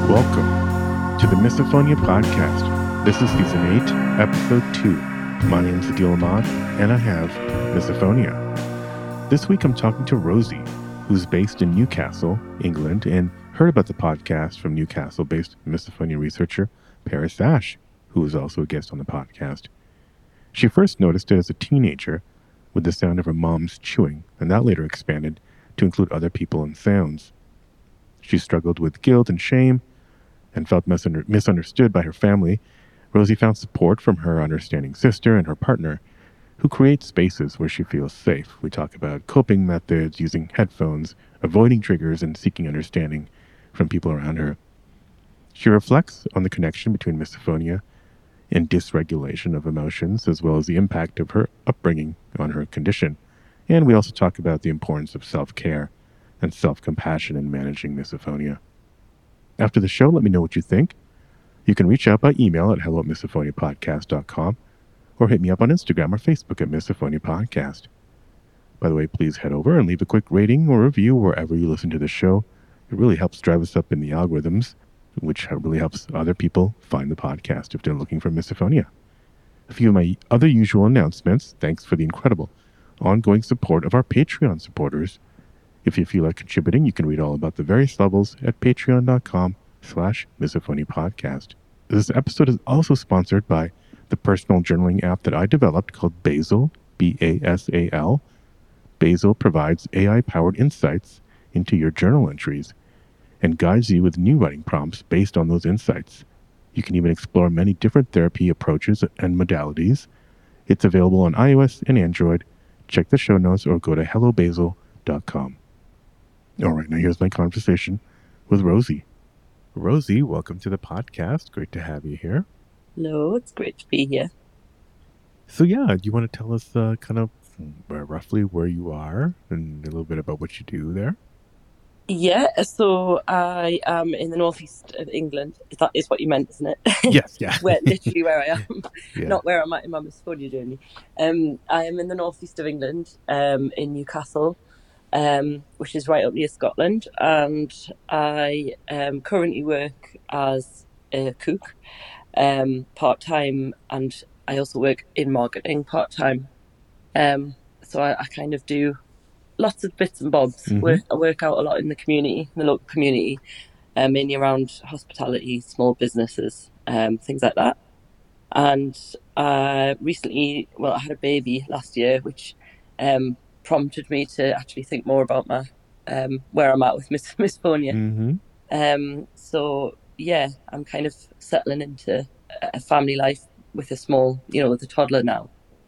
Welcome to the Misophonia Podcast. This is Season 8, Episode 2. My name is Adil Ahmad, and I have Misophonia. This week I'm talking to Rosie, who's based in Newcastle, England, and heard about the podcast from Newcastle-based Misophonia researcher Paris Ash, who was also a guest on the podcast. She first noticed it as a teenager with the sound of her mom's chewing, and that later expanded to include other people and sounds. She struggled with guilt and shame and felt misunderstood by her family. Rosie found support from her understanding sister and her partner, who create spaces where she feels safe. We talk about coping methods, using headphones, avoiding triggers, and seeking understanding from people around her. She reflects on the connection between misophonia and dysregulation of emotions, as well as the impact of her upbringing on her condition. And we also talk about the importance of self-care and self-compassion in managing misophonia. After the show, let me know what you think. You can reach out by email at hello@misophoniapodcast.com or hit me up on Instagram or Facebook at Misophonia Podcast. By the way, please head over and leave a quick rating or review wherever you listen to the show. It really helps drive us up in the algorithms, which really helps other people find the podcast if they're looking for misophonia. A few of my other usual announcements. Thanks for the incredible ongoing support of our Patreon supporters. If you feel like contributing, you can read all about the various levels at patreon.com/misophoniapodcast. This episode is also sponsored by the personal journaling app that I developed called Basal, B-A-S-A-L. Basal provides AI-powered insights into your journal entries and guides you with new writing prompts based on those insights. You can even explore many different therapy approaches and modalities. It's available on iOS and Android. Check the show notes or go to hellobasal.com. All right, now here's my conversation with Rosie. Rosie, welcome to the podcast. Great to have you here. Hello, it's great to be here. So do you want to tell us kind of roughly where you are and a little bit about what you do there? Yeah, so I am in the northeast of England. That is what you meant, isn't it? Yes, yeah. Literally where I am, Yeah. not where I'm at in my misophonia journey. I am in the northeast of England, in Newcastle, which is right up near Scotland, and I currently work as a cook, part-time, and I also work in marketing part-time. So I kind of do lots of bits and bobs. Mhm. I work out a lot in the community, the local community, mainly around hospitality, small businesses, things like that. And recently, I had a baby last year, which prompted me to actually think more about my where I'm at with misophonia. So yeah, I'm kind of settling into a family life with a small, with a toddler now.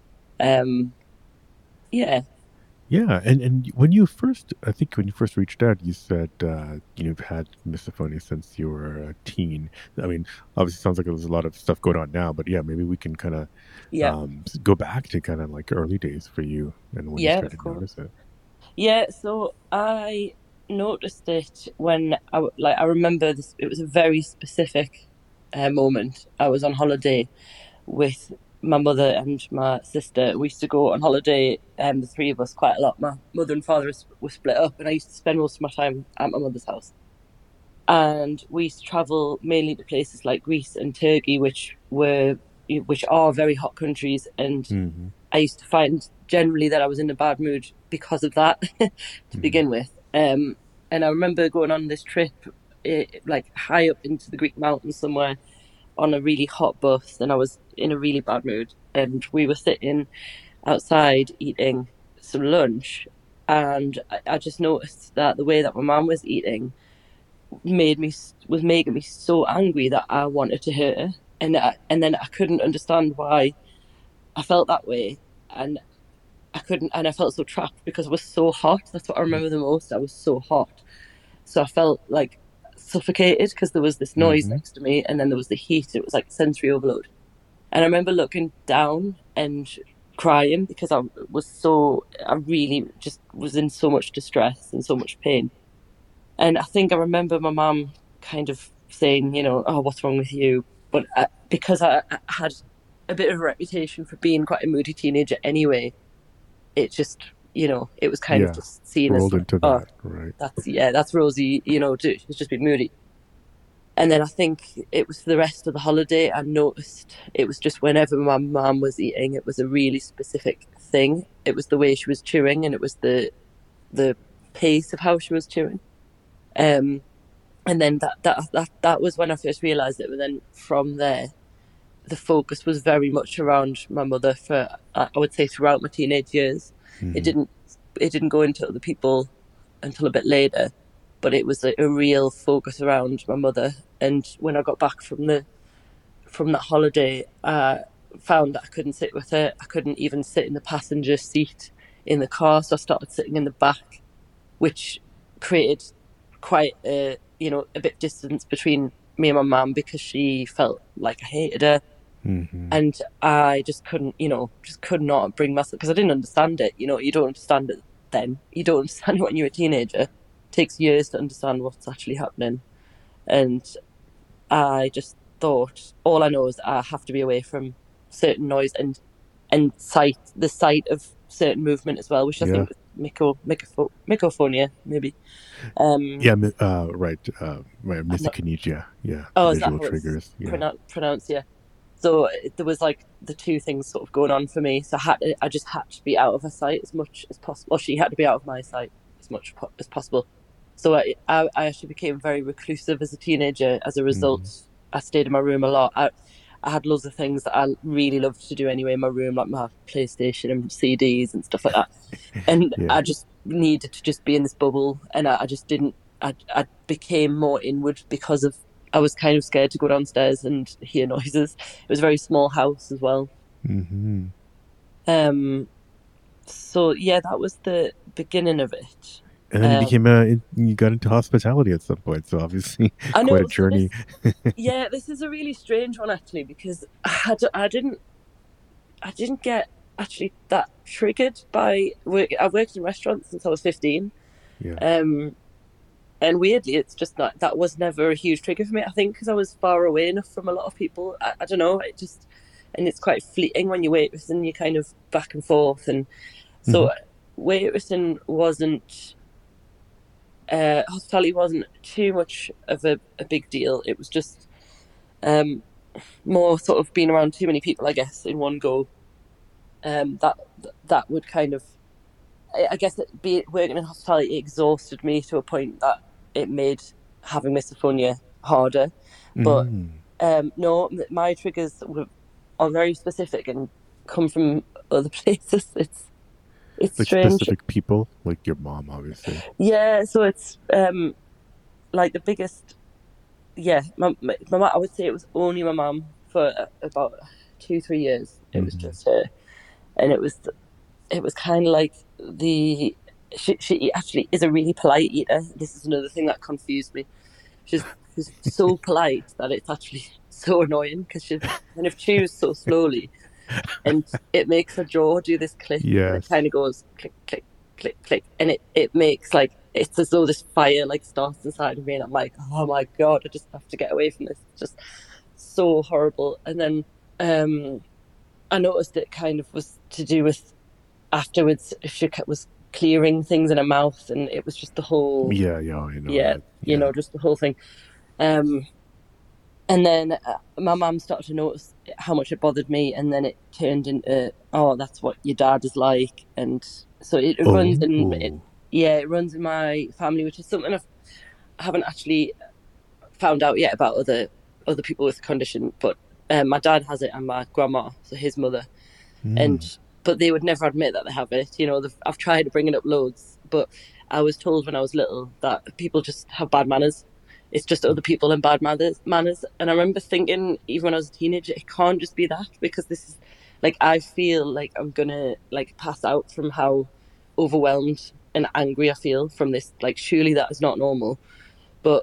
Yeah. Yeah, and when you first reached out, you said you've had misophonia since you were a teen. I mean, obviously, it sounds like there's a lot of stuff going on now, but yeah, maybe we can kind of Yeah. go back to kind of like early days for you and when you Yeah, started of to notice course. it. Yeah, so I noticed it when I remember this. It was a very specific moment. I was on holiday with my mother and my sister. We used to go on holiday, the three of us, quite a lot. My mother and father were split up, and I used to spend most of my time at my mother's house. And we used to travel mainly to places like Greece and Turkey, which are very hot countries. And I used to find generally that I was in a bad mood because of that to begin with. And I remember going on this trip, like high up into the Greek mountains somewhere, on a really hot bus, and I was in a really bad mood. And we were sitting outside eating some lunch, and I just noticed that the way that my mum was eating was making me so angry that I wanted to hurt her, and then I couldn't understand why I felt that way, and I felt so trapped because I was so hot. That's what I remember the most. I was so hot, so I felt like suffocated because there was this noise next to me, and then there was the heat. It was like sensory overload, and I remember looking down and crying because I really just was in so much distress and so much pain. And I think I remember my mum kind of saying, oh, what's wrong with you? But because I had a bit of a reputation for being quite a moody teenager anyway, it just, it was kind of just seen as rolled like, into oh, that, right? that's Rosie, she's just been moody. And then I think it was for the rest of the holiday, I noticed it was just whenever my mum was eating, it was a really specific thing. It was the way she was chewing, and it was the pace of how she was chewing. Um, and then that was when I first realised it. But then from there, the focus was very much around my mother for I would say throughout my teenage years. It Hmm. didn't it didn't go into other people until a bit later, but it was a real focus around my mother. And when I got back from that holiday, I found that I couldn't sit with her. I couldn't even sit in the passenger seat in the car, so I started sitting in the back, which created quite a bit distance between me and my mum because she felt like I hated her. Hmm. And I just couldn't, just could not bring myself because I didn't understand it. You don't understand it then. You don't understand it when you're a teenager. It takes years to understand what's actually happening. And I just thought, all I know is I have to be away from certain noise and the sight of certain movement as well, which I Yeah. think is mycophonia, maybe. Yeah. Um, Right. Right. I'm not, Mysokinesia. Yeah. oh, is that Visual how it's triggers. Yeah. pronounced? Yeah. So there was like the two things sort of going on for me. So I just had to be out of her sight as much as possible. Or she had to be out of my sight as much as possible. So I actually became very reclusive as a teenager. As a Hmm. result, I stayed in my room a lot. I had loads of things that I really loved to do anyway in my room, like my PlayStation and CDs and stuff like that. And Yeah. I just needed to just be in this bubble, and I just didn't. I became more inward because of I was kind of scared to go downstairs and hear noises. It was a very small house as well. Hmm. Um, so yeah, that was the beginning of it. And then Um, you got into hospitality at some point. So obviously, I quite a know. So journey. this is a really strange one actually because I didn't get actually that triggered by work. I worked in restaurants since I was 15. Yeah. Um, and weirdly, it's just that was never a huge trigger for me. I think because I was far away enough from a lot of people. I don't know. And it's quite fleeting when you waitress and you're kind of back and forth. And Hmm. so waitressing wasn't, hospitality wasn't too much of a big deal. It was just um, more sort of being around too many people, I guess, in one go. That that would kind of, I guess, working in hospitality exhausted me to a point that it made having misophonia harder. But Mm. no, my are very specific and come from other places. It's Like strange. specific people, like your mom, obviously. Yeah, so it's like the biggest. Yeah, I would say it was only my mum for about 2 3 years. It was Hmm. just her, and it was kind of like she actually is a really polite eater. This is another thing that confused me. She's so polite that it's actually so annoying because she kind of chews so slowly, and it makes her jaw do this click, and it Yes. kind of goes click click click click, and it makes like it's as though this fire like starts inside of me, and I'm like, oh my god, I just have to get away from this. It's just so horrible. And then um, I noticed it kind of was to do with afterwards she was clearing things in her mouth, and it was just the whole Yeah. Yeah. I know yeah, that. Yeah. just the whole thing. Um, and then my mum started to notice how much it bothered me, and then it turned into, oh, that's what your dad is like, and so it runs in it. Oh. Yeah, it runs in my family, which is something I haven't actually found out yet about other people with the condition. But my dad has it, and my grandma, so his mother, and Mm. but they would never admit that they have it. I've tried to bring it up loads, but I was told when I was little that people just have bad manners. It's just other people and bad manners. And I remember thinking, even when I was a teenager, it can't just be that because this is like I feel like I'm gonna like pass out from how overwhelmed and angry I feel from this. Like, surely that is not normal. But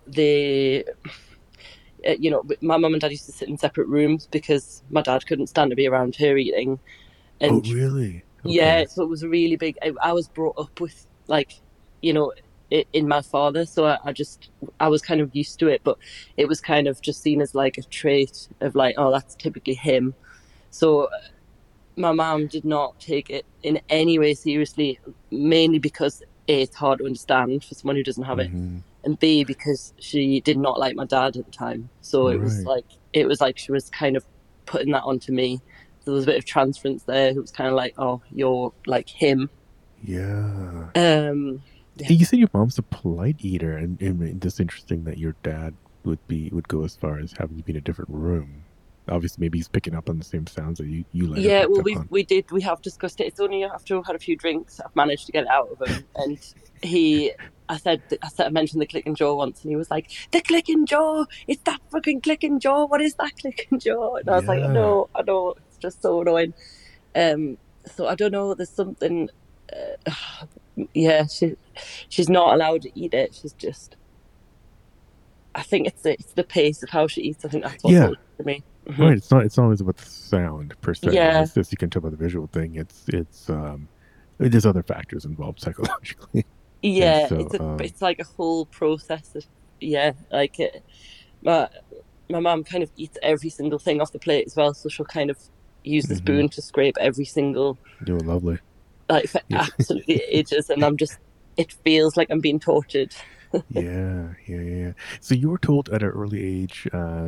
my mum and dad used to sit in separate rooms because my dad couldn't stand to be around her eating, Oh, and really? yeah, Okay. so it was a really big. I was brought up with like, you know, in my father, so I was kind of used to it, but it was kind of just seen as like a trait of like, oh, that's typically him. So my mom did not take it in any way seriously, mainly because it's hard to understand for someone who doesn't have it, Hmm. and B, because she did not like my dad at the time. So Right. it was like she was kind of putting that onto me. There was a bit of transference there. It was kind of like, oh, you're like him. Yeah. Um, yeah, You said your mom's a polite eater, and it's interesting that your dad would go as far as having you be in a different room. Obviously, maybe he's picking up on the same sounds that you later yeah. picked Well, up on. we have discussed it. It's only after I've had a few drinks I've managed to get it out of him. And he, I mentioned the click and jaw once, and he was like, "The click and jaw, it's that fucking click and jaw. What is that click and jaw?" And I was like, Yeah. I know, it's just so annoying." Um, so I don't know. There's something. Yeah, she's not allowed to eat it. She's just. I think it's the pace of how she eats. I think that's what's Yeah. holding it for me. Hmm. Right. It's not always about the sound per se. Yeah, As you can tell by the visual thing, there's other factors involved psychologically, and yeah. so It's like a whole process of yeah. Like my my mum kind of eats every single thing off the plate as well, so she'll kind of use the hmm spoon to scrape every single do it lovely. like for Yeah. absolutely ages, and I'm just it feels like I'm being tortured. Yeah. So you were told at an early age,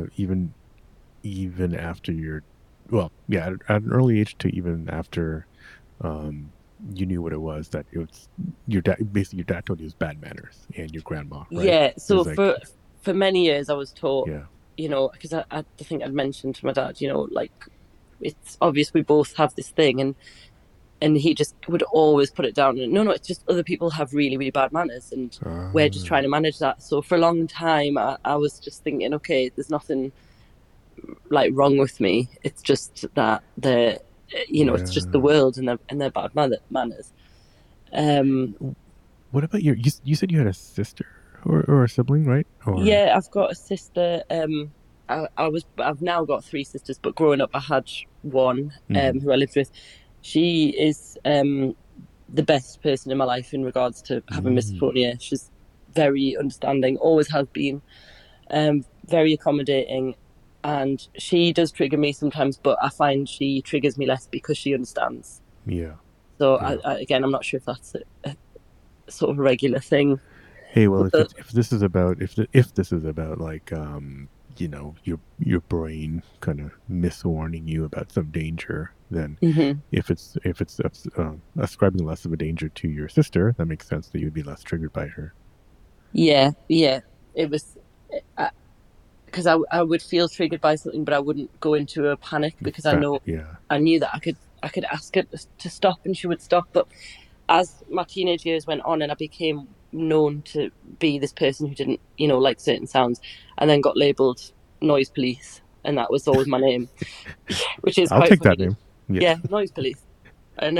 even after your, well, yeah, at an early age to even after um, you knew what it was, that it was your dad. Basically, your dad told you it was bad manners, and your grandma, right? Yeah, It so was like, for many years I was taught, yeah, because I think I'd mentioned to my dad, like it's obvious we both have this thing, and he just would always put it down. And no, it's just other people have really really bad manners, and we're just trying ah, to manage that. So for a long time, I was just thinking, okay, there's nothing like wrong with me. It's just that it's just the yeah. world and their bad manners. Um, What about you said you had a sister or a sibling, right? Or Yeah, I've got a sister. I've now got three sisters, but growing up, I had one mhm. who I lived with. She is the best person in my life in regards to having Mm, misophonia. She's very understanding, always has been, very accommodating, and she does trigger me sometimes, but I find she triggers me less because she understands. yeah, So yeah. again, I'm not sure if that's a sort of a regular thing. Hey, well, But if this is about if this is about like your brain kind of miswarning you about some danger, then mhm. if it's ascribing less of a danger to your sister, that makes sense that you'd be less triggered by her. Yeah, it was. Because I would feel triggered by something, but I wouldn't go into a panic because Yeah, I knew that I could ask her to stop and she would stop. But as my teenage years went on and I became known to be this person who didn't like certain sounds, and then got labelled noise police, and that was always my name, which is I'll quite take that funny. name. Yeah, Yeah, noise police. And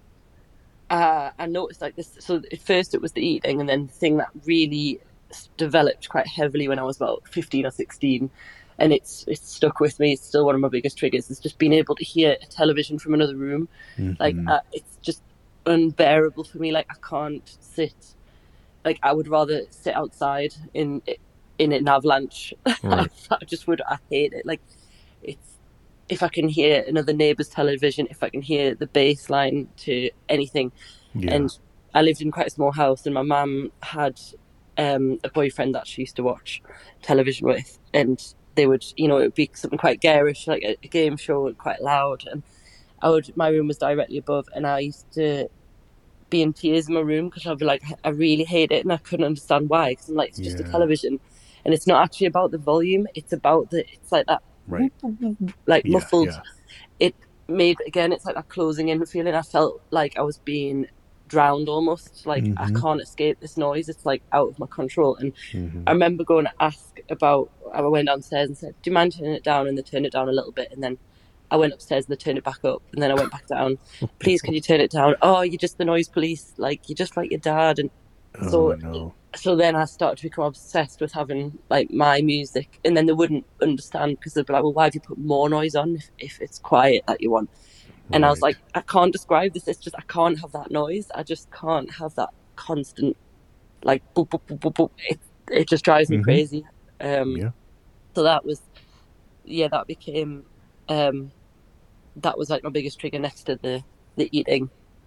I noticed like this. So at first it was the eating, and then the thing that really developed quite heavily when I was about 15 or 16, and it's stuck with me. It's still one of my biggest triggers. Is just being able to hear a television from another room. Like hmm it's just unbearable for me. Like I can't sit. Like I would rather sit outside in an avalanche. I right. just would. I hate it. Like it's if I can hear another neighbour's television, if I can hear the bass line to anything. Yeah, And I lived in quite a small house, and my mum had a boyfriend that she used to watch television with, and they would, it would be something quite garish, like a game show, and quite loud. And my room was directly above, and I used to be in tears in my room because I'd be like, I really hate it, and I couldn't understand why. Because I'm like, it's just a yeah, television, and it's not actually about the volume. It's like that, right. like Yeah, muffled. yeah. It made again. It's like that closing in feeling. I felt like I was being drowned almost. Like I hmm can't escape this noise. It's like out of my control. And I hmm remember going to ask about. I went downstairs and said, "Do you mind turning it down?" And they turned it down a little bit, and then I went upstairs and they turned it back up, and then I went back down. Please, can you turn it down? Oh, you're just the noise police. Like you're just like your dad. And Oh so, no. so then I started to become obsessed with having like my music, and then they wouldn't understand because they'd be like, "Well, why have you put more noise on if it's quiet that you want?" And I was Right. like, I can't describe this. It's just I can't have that noise. I just can't have that constant like boop boop boop boop boop. It just drives me hmm crazy. Um, Yeah. so that was yeah, that became that was like my biggest trigger next to the eating.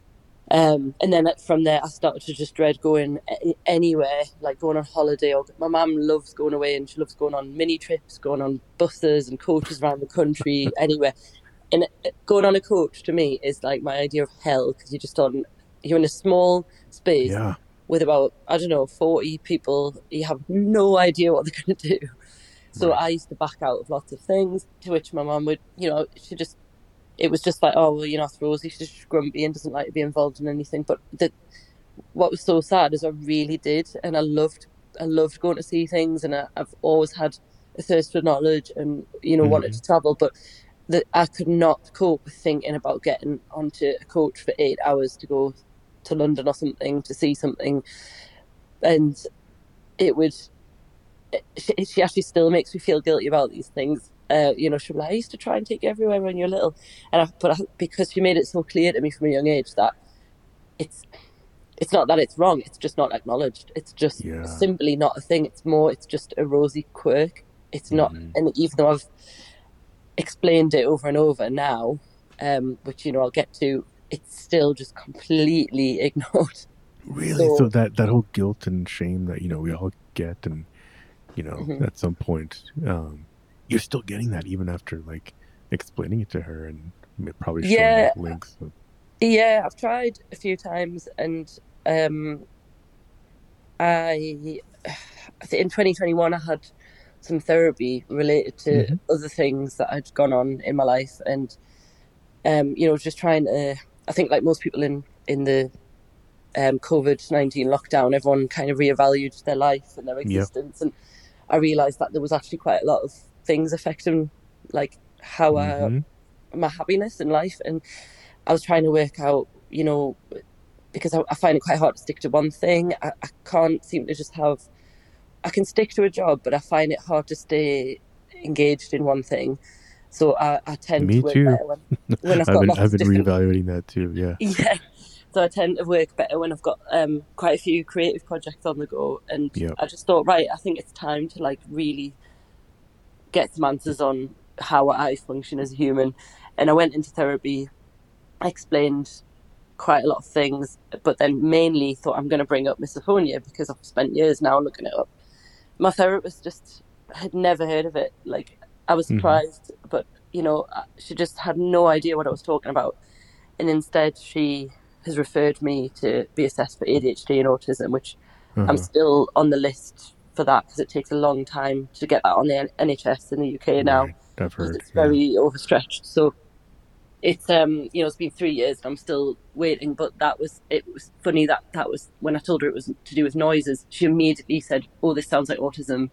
And then from there, I started to just dread going anywhere, like going on holiday. Or my mum loves going away, and she loves going on mini trips, going on buses and coaches around the country, anywhere. And going on a coach to me is like my idea of hell, because you're in a small space Yeah. with about, I don't know, 40 people. You have no idea what they're going to do. So Right. I used to back out of lots of things, to which my mum would, it was just like, oh, well, it's Rosie, she's just grumpy and doesn't like to be involved in anything. But what was so sad is I really did, and I loved going to see things, and I've always had a thirst for knowledge, and wanted Hmm. to travel, but that I could not cope with thinking about getting onto a coach for 8 hours to go to London or something to see something, and it would. She actually still makes me feel guilty about these things. She'll be like, I used to try and take you everywhere when you're little, because she made it so clear to me from a young age that it's it's not that it's wrong, it's just not acknowledged. It's just Yeah. simply not a thing. It's just a Rosie quirk. It's not, Hmm. and even though I've explained it over and over now, which I'll get to, it's still just completely ignored. Really? So So, that whole guilt and shame that we all get, and mhm. at some point, you're still getting that even after like explaining it to her and probably showing Yeah, links. yeah, I've tried a few times, and um, I, I think in 2021 I had some therapy related to Hmm. other things that had gone on in my life, and just trying to. I think, like most people in the COVID-19 lockdown, everyone kind of reevaluated their life and their Yep. existence, and I realised that there was actually quite a lot of things affecting, like how Hmm. my happiness in life, and I was trying to work out, because I find it quite hard to stick to one thing. I can't seem to just have. I can stick to a job, but I find it hard to stay engaged in one thing. So I tend Me to work too. better when I've I've got been lots I've of been different. reevaluating that too. Yeah. Yeah. So I tend to work better when I've got quite a few creative projects on the go, and Yep. I just thought, right, I think it's time to like really get some answers on how I function as a human. And I went into therapy. I explained quite a lot of things, but then mainly thought I'm going to bring up misophonia because I've spent years now looking it up. My therapist just had never heard of it. Like, I was Hmm. surprised, but she just had no idea what I was talking about. And instead, she has referred me to be assessed for ADHD and autism, which I'm Uh-huh. still on the list for that, because it takes a long time to get that on the NHS in the UK now, Right. I've because heard. it's Yeah. very overstretched. So it's been 3 years and I'm still waiting. But it was funny that was when I told her it was to do with noises. She immediately said, "Oh, this sounds like autism."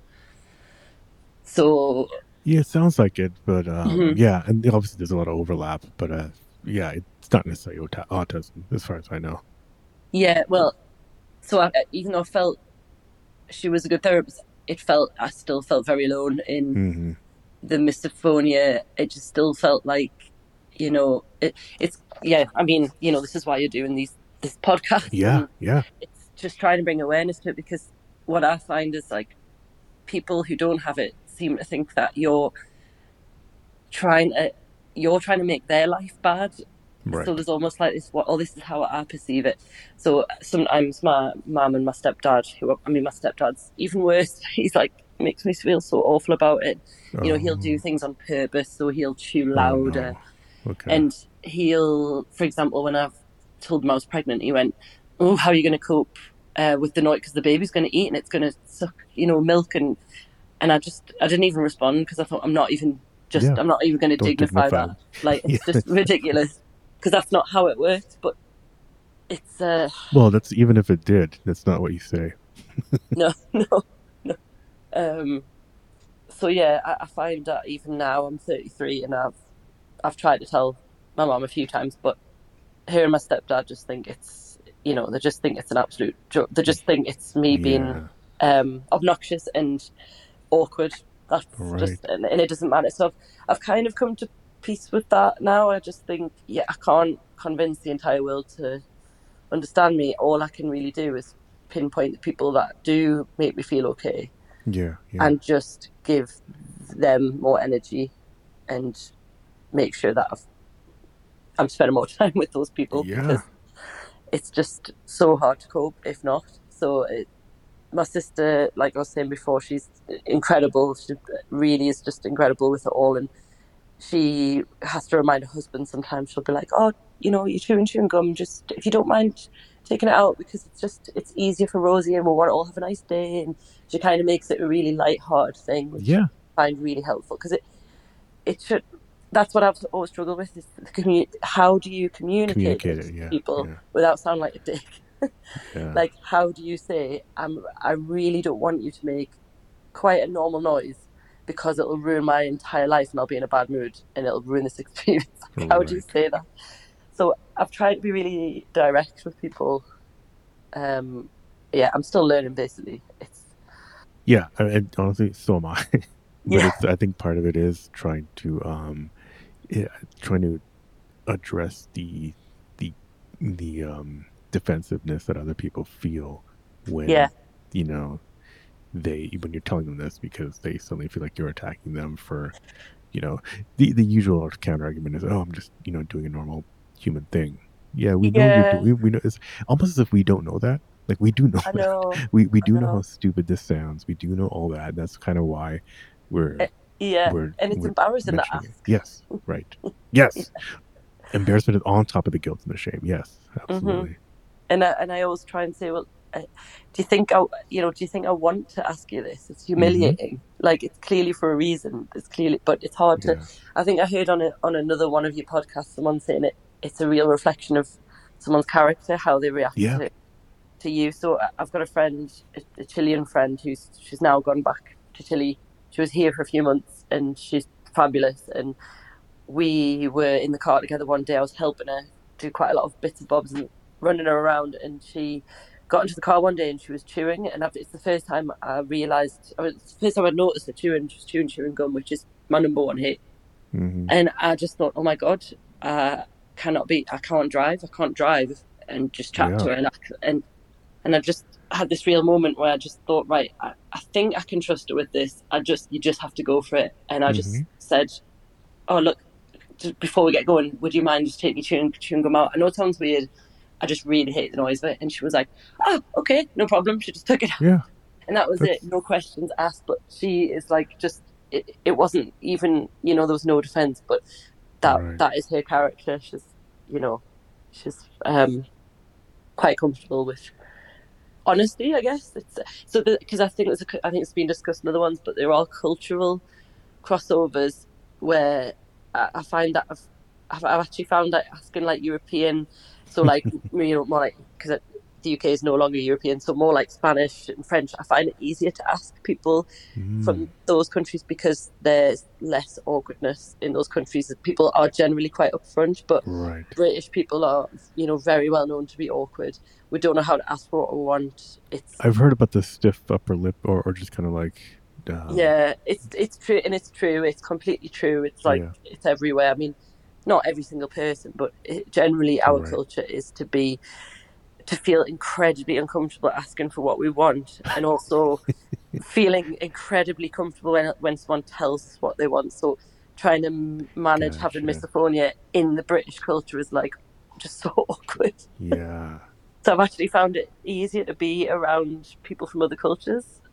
So, Yeah, it sounds like it, but mhm. yeah, and obviously there's a lot of overlap, but yeah, it's not necessarily autism as far as I know. Yeah, well, even though I felt she was a good therapist, I still felt very alone in Hmm. the misophonia. It just still felt like, it's, yeah. I mean, this is why you're doing this podcast, Yeah, and yeah, it's just trying to bring awareness to it, because what I find is, like, people who don't have it seem to think that trying to you're trying to make their life bad. So right. there's almost like this is how I perceive it. So sometimes my mum and my stepdad, my stepdad's even worse. He's like, makes me feel so awful about it. He'll do Oh, things on purpose, so he'll chew oh louder, no. Okay. and for example, when I've told him I was pregnant, he went, "Oh, how are you going to cope with the noise? Because the baby's going to eat and it's going to suck, milk." And I didn't even respond, because I thought, Yeah, I'm not even going to don't dignify dignify that. it. Like, Yeah. it's just ridiculous, because that's not how it works. But it's Well, that's even if it did, that's not what you say. no, no, no. Um, so yeah, I find that even now I'm 33, and I've tried to tell my mom a few times, but her and my stepdad just think they just think it's an absolute joke. They just think it's me being Yeah. obnoxious and awkward. That's Right. just, and it doesn't matter. So I've kind of come to peace with that now. I just think, yeah, I can't convince the entire world to understand me. All I can really do is pinpoint the people that do make me feel okay, Yeah. Yeah. and just give them more energy, and make sure that I'm spending more time with those people, Yeah. because it's just so hard to cope if not. So my sister, like I was saying before, she's incredible. She really is just incredible with it all, and she has to remind her husband sometimes. She'll be like, "Oh, you're chewing gum. Just if you don't mind taking it out, because it's easier for Rosie, and we want to all have a nice day." And she kind of makes it a really light-hearted thing, which Yeah, I find really helpful because it should. That's what I've always struggled with is how do you communicate communicate this it. to Yeah, people yeah, without sounding like a dick? yeah. Like, how do you say, I really don't want you to make quite a normal noise because it'll ruin my entire life and I'll be in a bad mood and it'll ruin this experience. Like, how do you Right. say that? So I've tried to be really direct with people. Um, yeah, I'm still learning basically. Yeah, honestly, so am I. But Yeah, it's I think part of it is yeah, trying to address the defensiveness that other people feel yeah, when you know when you're telling them this because they suddenly feel like you're attacking them for the usual counter argument is, oh, I'm just doing a normal human thing. Yeah, we know you're yeah. doing. We know it's almost as if we don't know that. Like we do know I that. know, We I do know how know. stupid this sounds. We do know all that. That's kind of why we're Uh, yeah, and it's we're embarrassing to mentioning it. ask. Yes, right. Yes, embarrassment is on top of the guilt and the shame. Yes, hmm absolutely. And I always try and say, well, do you think do you think I want to ask you this? It's Mm-hmm. humiliating. Like it's clearly for a reason. It's clearly, but it's hard to. Yeah. I think I heard on another one of your podcasts someone saying it's a real reflection of someone's character how they react Yeah. to you. So I've got a friend, a Chilean friend, she's now gone back to Chile. She was here for a few months and she's fabulous. And we were in the car together one day. I was helping her do quite a lot of bits and bobs and running her around. And she got into the car one day and she was chewing. And it's the first time I realised, it's the first time I noticed her chewing. She was chewing gum, which is my number one hate. Mm-hmm. And I just thought, oh my God, I can't drive. I can't drive and just chat Yeah. to her. And I just had this real moment where I just thought, right, I think I can trust her with this. You just have to go for it. And I Mm-hmm. just said, oh, look, just before we get going, would you mind just taking your chewing gum out? I know it sounds weird. I just really hate the noise of it. And she was like, oh, okay, no problem. She just took it out. Yeah. And that was it. That's No questions asked. But she is like, it wasn't even, there was no defense, but right. that is her character. You know, she's quite comfortable with honesty, I guess. It's so because I think it's been discussed in other ones, but they're all cultural crossovers where I find that I've actually found that asking like European, so like more like because the UK is no longer European, so more like Spanish and French. I find it easier to ask people Mm. from those countries because there's less awkwardness in those countries. People are generally quite upfront, but Right. British people are, very well known to be awkward. We don't know how to ask for what we want. It's I've heard about the stiff upper lip, or just kind of like, um, Yeah, it's true, and it's true. It's completely true. It's like yeah, it's everywhere. I mean, not every single person, but generally our right. culture is to feel incredibly uncomfortable asking for what we want, and also feeling incredibly comfortable when someone tells us what they want. So trying to manage having Gotcha. misophonia in the British culture is like just so awkward. Yeah, So I've actually found it easier to be around people from other cultures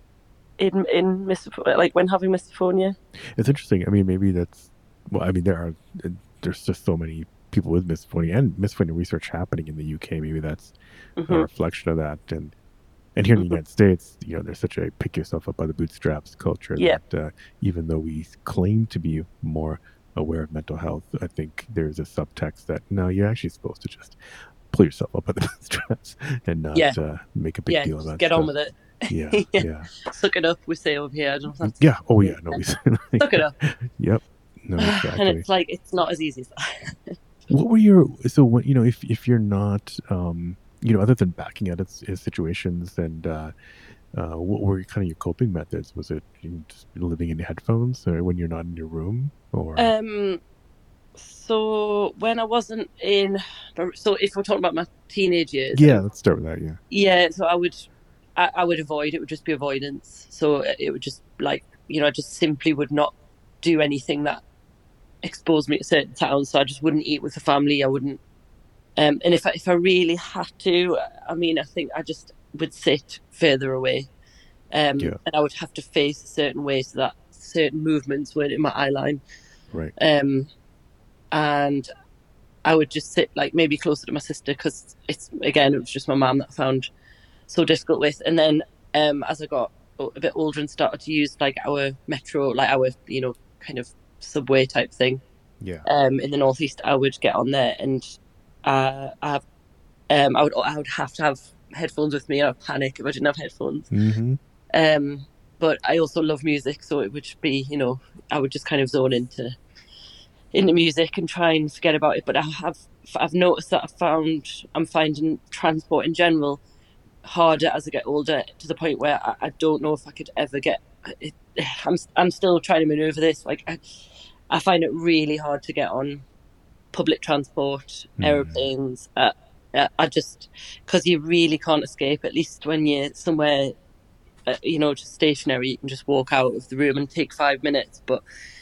in misophonia, like when having misophonia. it's interesting. I mean, maybe that's well. I mean, there's just so many people with misophonia and misophonia research happening in the UK. Maybe that's a hmm reflection of that. And here in the hmm United States, there's such a pick yourself up by the bootstraps culture Yeah, that even though we claim to be more aware of mental health, I think there's a subtext that no, you're actually supposed to just pull yourself up by the bootstraps and not yeah, make a big yeah. deal Just about get on stuff. with it. Yeah, Yeah, yeah, suck it up. We say over here. I don't know if that's yeah. Oh yeah. yeah, no, we Suck it up. yep, no, And exactly. it's like it's not as easy as that. What were your so when if you're not other than backing out of situations and what were kind of your coping methods? Was it just living in headphones or when you're not in your room or um. So when I wasn't in, so if we're talking about my teenage years, yeah, let's start with that. Yeah. yeah. So I would avoid. It would just be avoidance. So it would just like I just simply would not do anything that exposed me to certain sounds. So I just wouldn't eat with the family. I wouldn't And if I really had to, I mean, I think I just would sit further away, Yeah. and I would have to face a certain way so that certain movements weren't in my eye line. Right. And I would just sit like maybe closer to my sister because it was just my mum that I found so difficult with. And then as I got a bit older and started to use like our metro, like our kind of subway type thing, Yeah. in the northeast, I would get on there and I have I would have to have headphones with me. I'd panic if I didn't have headphones. Mm-hmm. But I also love music, so it would be I would just kind of zone into music and try and forget about it. But I've noticed that I'm finding transport in general harder as I get older, to the point where I don't know if I could ever get it. I'm still trying to maneuver this. Like I find it really hard to get on public transport, aeroplanes. I just, because you really can't escape. At least when you're somewhere, just stationary, you can just walk out of the room and take 5 minutes. But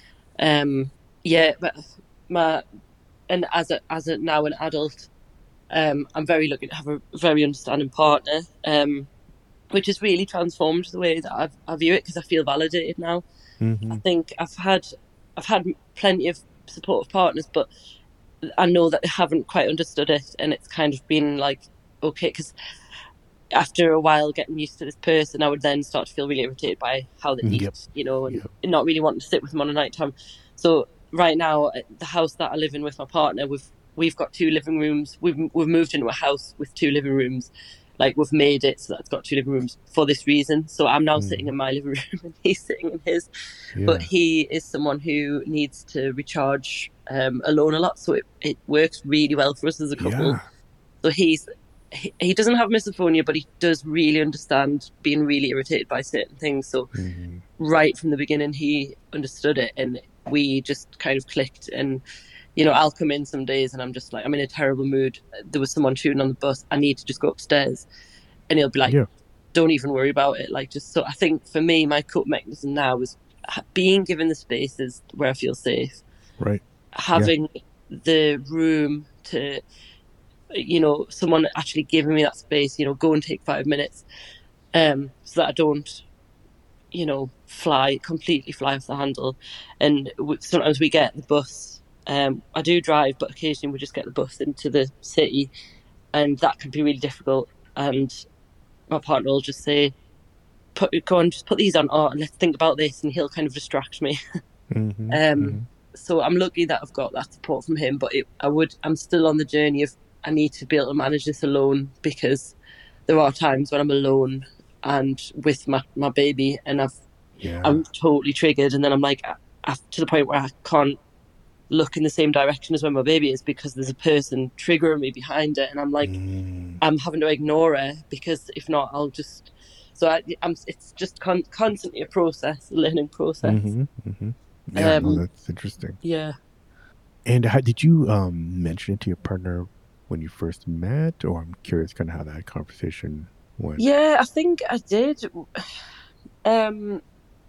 yeah, but my and as a now an adult, I'm very lucky to have a very understanding partner, which has really transformed the way that I view it because I feel validated now. I Mm-hmm. think I've had plenty of supportive partners, but I know that they haven't quite understood it, and it's kind of been like okay, because after a while getting used to this person, I would then start to feel really irritated by how they Yep. eat, and Yep. not really wanting to sit with them on a night time. So right now, the house that I live in with my partner, we've got two living rooms. We've moved into a house with two living rooms. Like we've made it so that it's got two living rooms for this reason. So I'm now sitting Mm. in my living room and he's sitting in his. But Yeah. he is someone who needs to recharge alone a lot. So it works really well for us as a couple. Yeah. So he doesn't have misophonia, but he does really understand being really irritated by certain things. So Mm-hmm. right from the beginning, he understood it, and we just kind of clicked. And I'll come in some days, and I'm just like, I'm in a terrible mood. There was someone shooting on the bus. I need to just go upstairs, and he'll be like, Yeah. "Don't even worry about it." Like, just so I think for me, my cope mechanism now is being given the spaces where I feel safe, Right. having the room to someone actually giving me that space, go and take 5 minutes, so that I don't, completely fly off the handle. And sometimes we get the bus. I do drive, but occasionally we just get the bus into the city, and that can be really difficult. And my partner will just say, go on, just put these on, and let's think about this, and he'll kind of distract me. Mm-hmm. Mm-hmm. So I'm lucky that I've got that support from him, but I'm still on the journey of I need to be able to manage this alone, because there are times when I'm alone and with my baby, and Yeah. I'm totally triggered, and then I'm like to the point where I can't look in the same direction as when my baby is, because there's a person triggering me behind it, and I'm like, I'm having to ignore her, because if not, I'll just. So it's just constantly a process, a learning process. Mm-hmm. Mm-hmm. Yeah. No, Um, that's interesting. yeah. And how did you mention it to your partner when you first met, or I'm curious kind of how that conversation went? Yeah, I think I did. Um,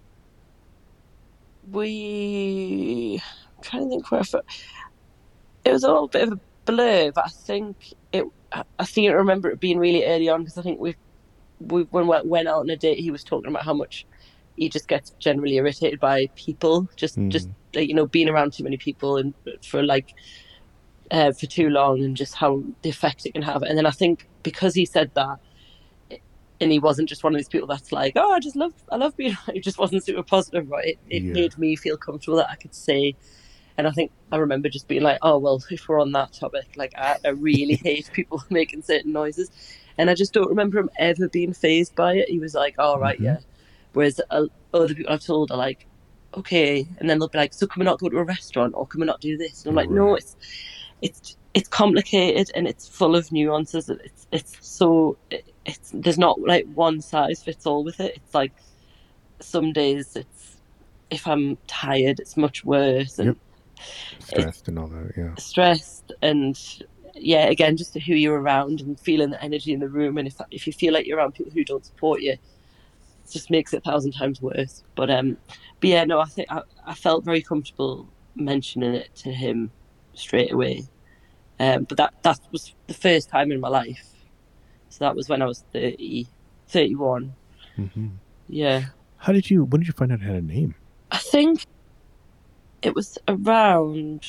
I'm trying to think it was a little bit of a blur, but I think I remember it being really early on, because I think when we went out on a date, he was talking about how much he just gets generally irritated by people, just Mm. like, being around too many people and for too long, and just how the effect it can have. And then I think because he said that, and he wasn't just one of these people that's like, oh, I love being. It just wasn't super positive, right? It Yeah. made me feel comfortable that I could say. And I think I remember just being like, oh, well, if we're on that topic, like I really hate people making certain noises. And I just don't remember him ever being phased by it. He was like, oh, right, Mm-hmm. yeah. Whereas other people I've told are like, okay. And then they'll be like, so can we not go to a restaurant, or can we not do this? And I'm like, no, Right. it's complicated, and it's full of nuances. There's not like one size fits all with it. It's like some days if I'm tired, it's much worse, and Yep. Stressed and all that. Yeah. stressed, and yeah, again, just who you're around and feeling the energy in the room. And if you feel like you're around people who don't support you, it just makes it 1,000 times worse. But yeah, no, I think I felt very comfortable mentioning it to him straight away. But that was the first time in my life. So that was when I was 30, 31. Mm-hmm. Yeah. When did you find out it had a name? I think it was around,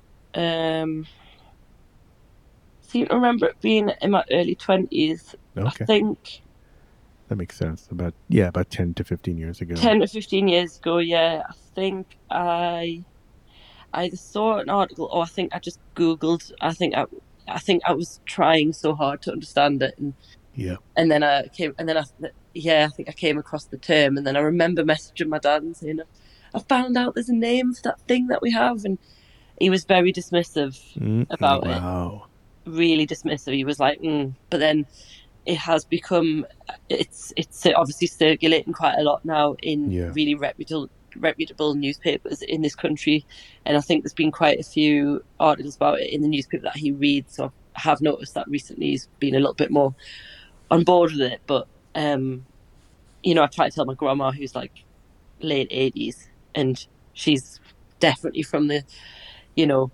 seem to remember it being in my early 20s. I Okay. think That makes sense. About 10 to 15 years ago. 10 to 15 years ago. Yeah. I think I either saw an article or I think I just Googled. I think I was trying so hard to understand it, Yeah. and then I came, and then I think I came across the term, and then I remember messaging my dad and saying, I found out there's a name for that thing that we have, and he was very dismissive about it, Wow. really dismissive. He was like, but then it has become, it's obviously circulating quite a lot now in Yeah. really reputable newspapers in this country, and I think there's been quite a few articles about it in the newspaper that he reads. So I have noticed that recently he's been a little bit more on board with it. But I try to tell my grandma, who's like late 80s, and she's definitely from the you know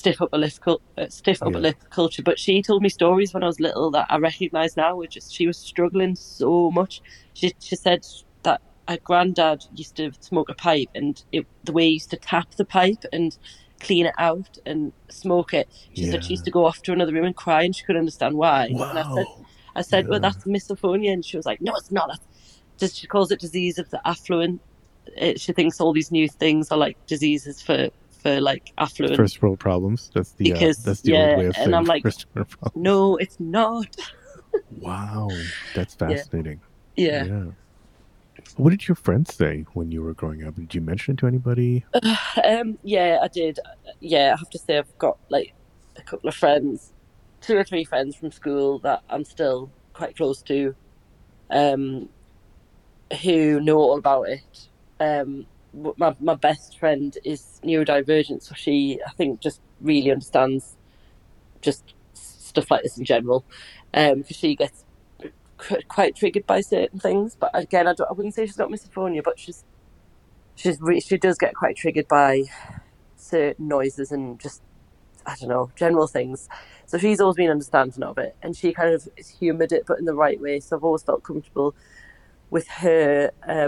stiff upper Yeah. lip culture. But she told me stories when I was little that I recognise now. Which just she was struggling so much. She said that her granddad used to smoke a pipe, and the way he used to tap the pipe and clean it out and smoke it. She said she used Yeah. to go off to another room and cry, and she couldn't understand why. And Wow. I said, well, Yeah. that's misophonia, and she was like, no, it's not. She calls it disease of the affluent. She thinks all these new things are like diseases for like affluent, First world problems. because That's the old yeah, way of and saying I'm like, first world problems. no, it's not. Wow. That's Yeah, fascinating. yeah. Yeah. What did your friends say when you were growing up? Did you mention it to anybody? Yeah, I did. Yeah, I have to say I've got like a couple of friends, two or three friends from school that I'm still quite close to, um, who know all about it. My best friend is neurodivergent, so she, I think, just really understands just stuff like this in general, because she gets quite triggered by certain things. But again, I wouldn't say she's got misophonia, but she does get quite triggered by certain noises and just, I don't know, general things. So she's always been understanding of it, and she kind of has humoured it, but in the right way. So I've always felt comfortable with her.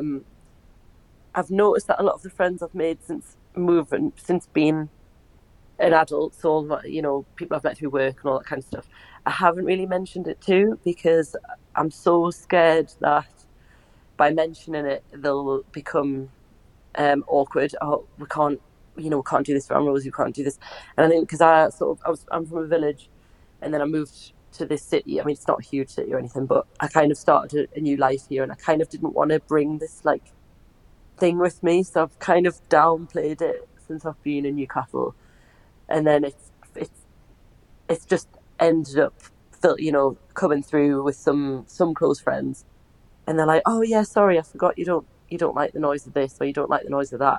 I've noticed that a lot of the friends I've made since being an adult, so people I've met through work and all that kind of stuff, I haven't really mentioned it to, because I'm so scared that by mentioning it they'll become awkward. Oh, we can't do this for Amrose, we can't do this. And I think because I'm from a village, and then I moved to this city. I mean, it's not a huge city or anything, but I kind of started a new life here, and I kind of didn't want to bring this like thing with me, so I've kind of downplayed it since I've been in Newcastle. And then it's just ended up coming through with some close friends, and they're like, oh yeah, sorry, I forgot you don't like the noise of this, or you don't like the noise of that.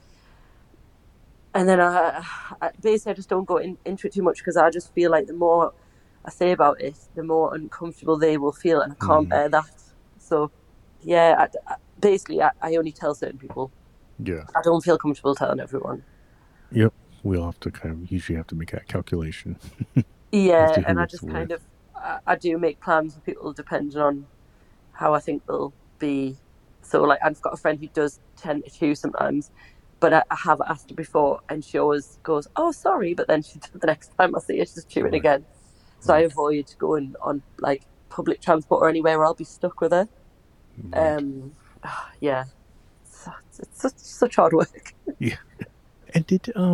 And then I basically I just don't go into it too much, because I just feel like the more I say about it, the more uncomfortable they will feel, and I can't Mm, bear that. So yeah, basically I only tell certain people. yeah. I don't feel comfortable telling everyone. Yep. We'll have to usually have to make that calculation as Yeah, to and who I it's just kind with. of I do make plans for people depending on how I think they'll be. So like I've got a friend who does tend to chew sometimes, but I have asked her before, and she always goes, "Oh, sorry," but then the next time I see her, she's chewing Right. again. So I Right. avoid going on like public transport or anywhere where I'll be stuck with her. Right. Um, yeah, it's such hard work. Yeah. And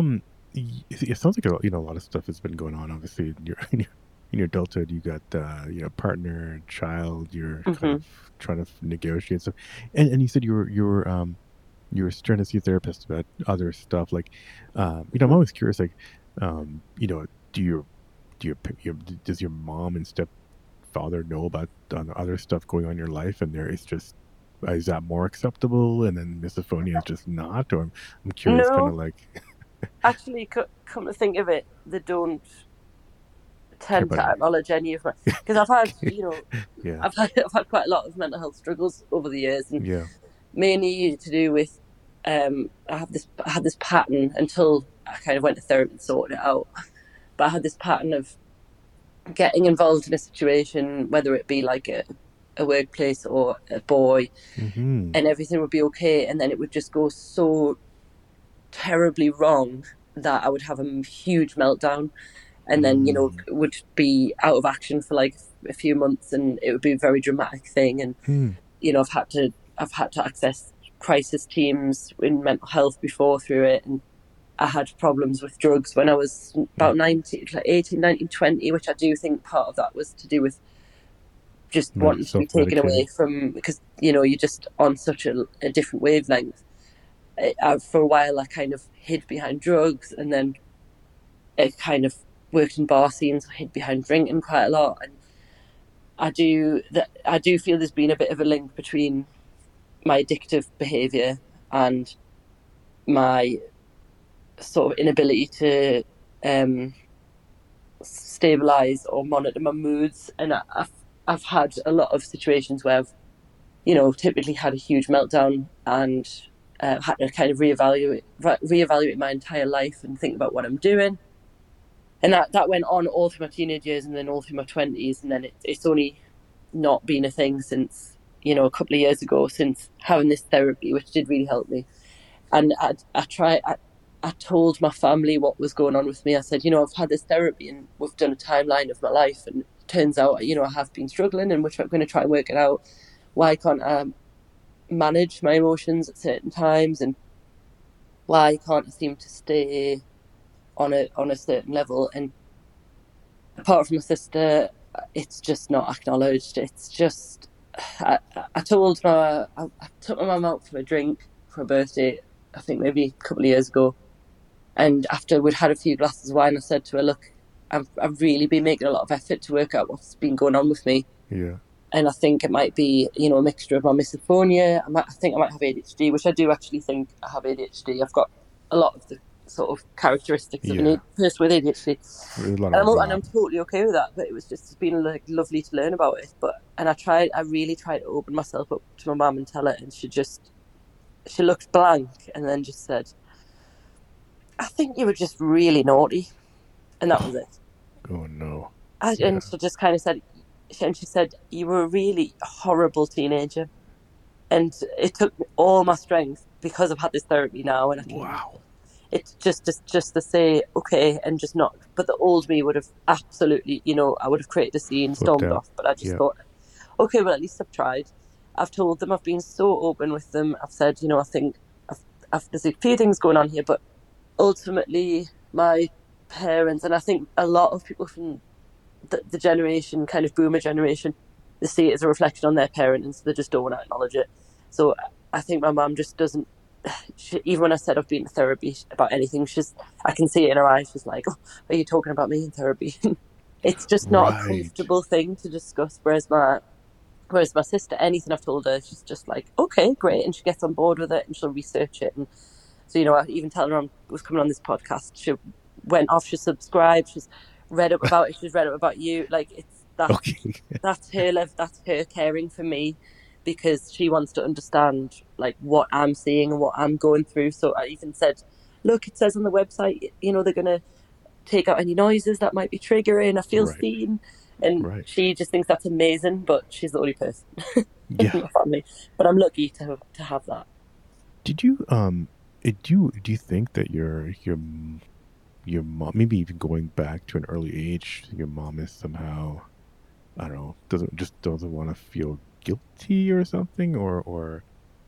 it sounds like a lot of stuff has been going on. Obviously, in your adulthood, you got partner, child. You're kind Hmm. of trying to negotiate stuff, and you said you were trying to see a therapist about other stuff. Like, I'm Hmm. always curious. Like, um, you know, do your do your does your mom and stepfather know about other stuff going on in your life, and there is just is that more acceptable, and then misophonia is just not? Or I'm curious, kind of No, like actually, come to think of it, they don't care tend about to it. acknowledge any of my, because I've had Yeah, I've had quite a lot of mental health struggles over the years, and yeah, mainly to do with I had this pattern until I kind of went to therapy and sorted it out. but I had this pattern of getting involved in a situation, whether it be like a workplace or a boy, Mm-hmm. and everything would be okay, and then it would just go so terribly wrong that I would have a huge meltdown, and then would be out of action for like a few months, and it would be a very dramatic thing. And I've had to access crisis teams in mental health before through it, and I had problems with drugs when I was about 19, like 18, 19, 20, which I do think part of that was to do with just wanting to be taken away from, because you're just on such a different wavelength. For a while I kind of hid behind drugs, and then it kind of worked in bar scenes. I hid behind drinking quite a lot, and I do feel there's been a bit of a link between my addictive behaviour and my sort of inability to stabilize or monitor my moods. And I've had a lot of situations where I've typically had a huge meltdown and had to kind of reevaluate my entire life and think about what I'm doing. And that went on all through my teenage years and then all through my 20s. And then it's only not been a thing since, a couple of years ago, since having this therapy, which did really help me. And I told my family what was going on with me. I said, I've had this therapy and we've done a timeline of my life. And it turns out, I have been struggling and we're going to try and work it out. Why can't I manage my emotions at certain times? And why can't I seem to stay on a certain level? And apart from my sister, it's just not acknowledged. It's just, I took my mum out for a drink for a birthday, I think maybe a couple of years ago. And after we'd had a few glasses of wine, I said to her, look, I've really been making a lot of effort to work out what's been going on with me. Yeah. And I think it might be, a mixture of my misophonia. I think I might have ADHD, which I do actually think I have ADHD. I've got a lot of the sort of characteristics of a person with ADHD. And I'm totally okay with that. But it's been like lovely to learn about it. And I really tried to open myself up to my mum and tell her, and she looked blank and then just said, I think you were just really naughty. And that was it. Oh, no. And she just kind of said, she said, you were a really horrible teenager. And it took all my strength, because I've had this therapy now. And it's just to say, okay, and just not. But the old me would have absolutely, I would have created a scene, stormed off. But I just thought, okay, well, at least I've tried. I've told them, I've been so open with them. I've said, I think there's a few things going on here, but ultimately my parents, and I think a lot of people from the generation, kind of boomer generation, they see it as a reflection on their parents, and so they just don't want to acknowledge it. So I think my mum just doesn't, even when I said I've been to therapy about anything, I can see it in her eyes. She's like, oh, are you talking about me in therapy? It's just not a comfortable thing to discuss. Whereas my sister, anything I've told her, she's just like, okay, great. And she gets on board with it and she'll research it. And so, I even telling her I was coming on this podcast, she went off, she subscribed, she's read up about it, she's read up about you. Like, that's her caring for me, because she wants to understand like what I'm seeing and what I'm going through. So I even said, look, it says on the website, they're going to take out any noises that might be triggering. I feel seen. And she just thinks that's amazing, but she's the only person in my family. But I'm lucky to have that. Did you do you think that your mom, maybe even going back to an early age, your mom is somehow, I don't know, doesn't want to feel guilty or something, or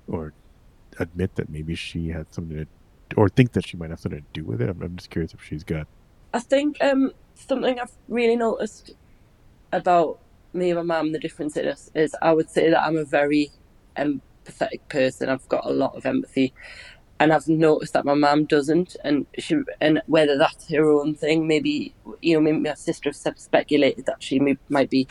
admit that maybe she had something to, or think that she might have something to do with it? I'm just curious if she's got. I think something I've really noticed about me and my mum, the difference in us, is I would say that I'm a very empathetic person. I've got a lot of empathy, and I've noticed that my mum doesn't, and whether that's her own thing, maybe maybe my sister has speculated that she might be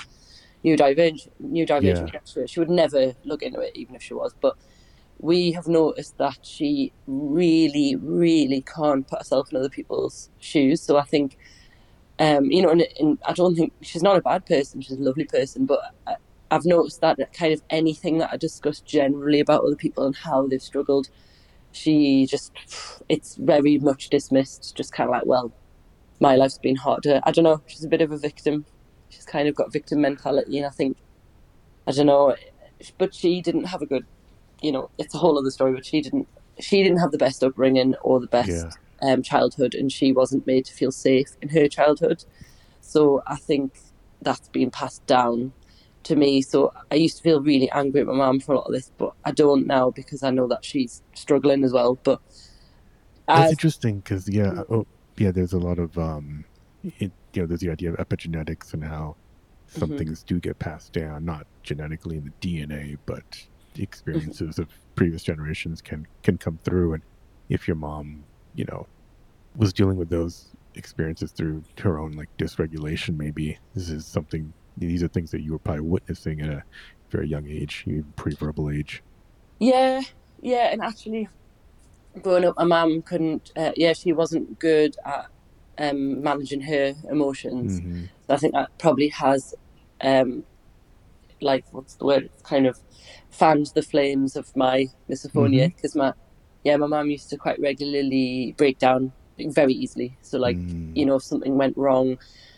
neurodivergent. She would never look into it, even if she was. But we have noticed that she really, really can't put herself in other people's shoes. So I think, and I don't think she's not a bad person. She's a lovely person, but I've noticed that kind of anything that I discuss generally about other people and how they've struggled, it's very much dismissed. Just kind of like, well, my life's been harder. I don't know. She's a bit of a victim. She's kind of got victim mentality, and I think I don't know. But she didn't have a good. It's a whole other story. But she didn't. She didn't have the best upbringing or the Yeah. best childhood, and she wasn't made to feel safe in her childhood. So I think that's been passed down to me. So I used to feel really angry at my mum for a lot of this, but I don't now because I know that she's struggling as well. But That's as interesting because there's a lot of there's the idea of epigenetics and how some mhm, things do get passed down, not genetically in the DNA, but the mhm. experiences of previous generations can come through. And if your mom, was dealing with those experiences through her own like dysregulation, maybe these are things that you were probably witnessing at a very young age, even pre-verbal age. Yeah, yeah, and actually growing up, my mum couldn't. Yeah, she wasn't good at managing her emotions. Mm-hmm. So I think that probably has um like what's the word? It's kind of fanned the flames of my Mm-hmm. misophonia because my mum used to quite regularly break down very easily. So like Mm, if something went wrong,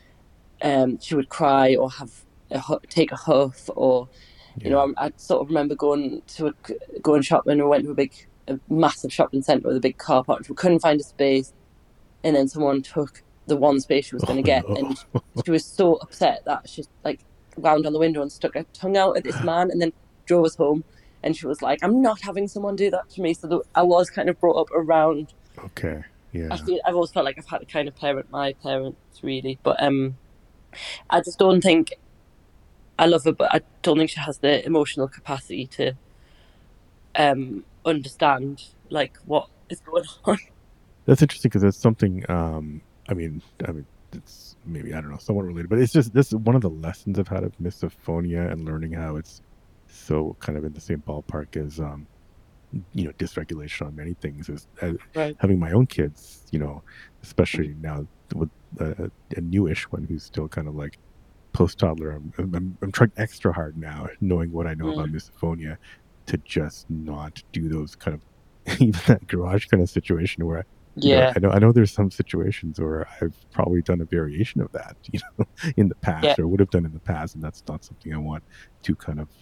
she would cry or take a huff, or yeah. I sort of remember going shopping. We went to a massive shopping centre with a big car park. We couldn't find a space, and then someone took the one space she was going Oh to get, no. and she was so upset that she like wound on the window and stuck her tongue out at this man, and then drove us home. And she was like, "I'm not having someone do that to me." So I was kind of brought up around. Okay. I Yeah. feel I've always felt like I've had to kind of parent my parents really, but I just don't think I love her, but I don't think she has the emotional capacity to understand like what is going on. That's interesting because it's something. I mean, it's maybe I don't know, somewhat related, but it's just this is one of the lessons I've had of misophonia and learning how it's so kind of in the same ballpark as dysregulation on many things is Right. having my own kids. Especially now with a newish one who's still kind of like post toddler. I'm trying extra hard now, knowing what I know about Mm. misophonia, to just not do those kind of even that garage kind of situation where Yeah. I know there's some situations where I've probably done a variation of that, in the Yeah. past or would have done in the past, and that's not something I want to kind of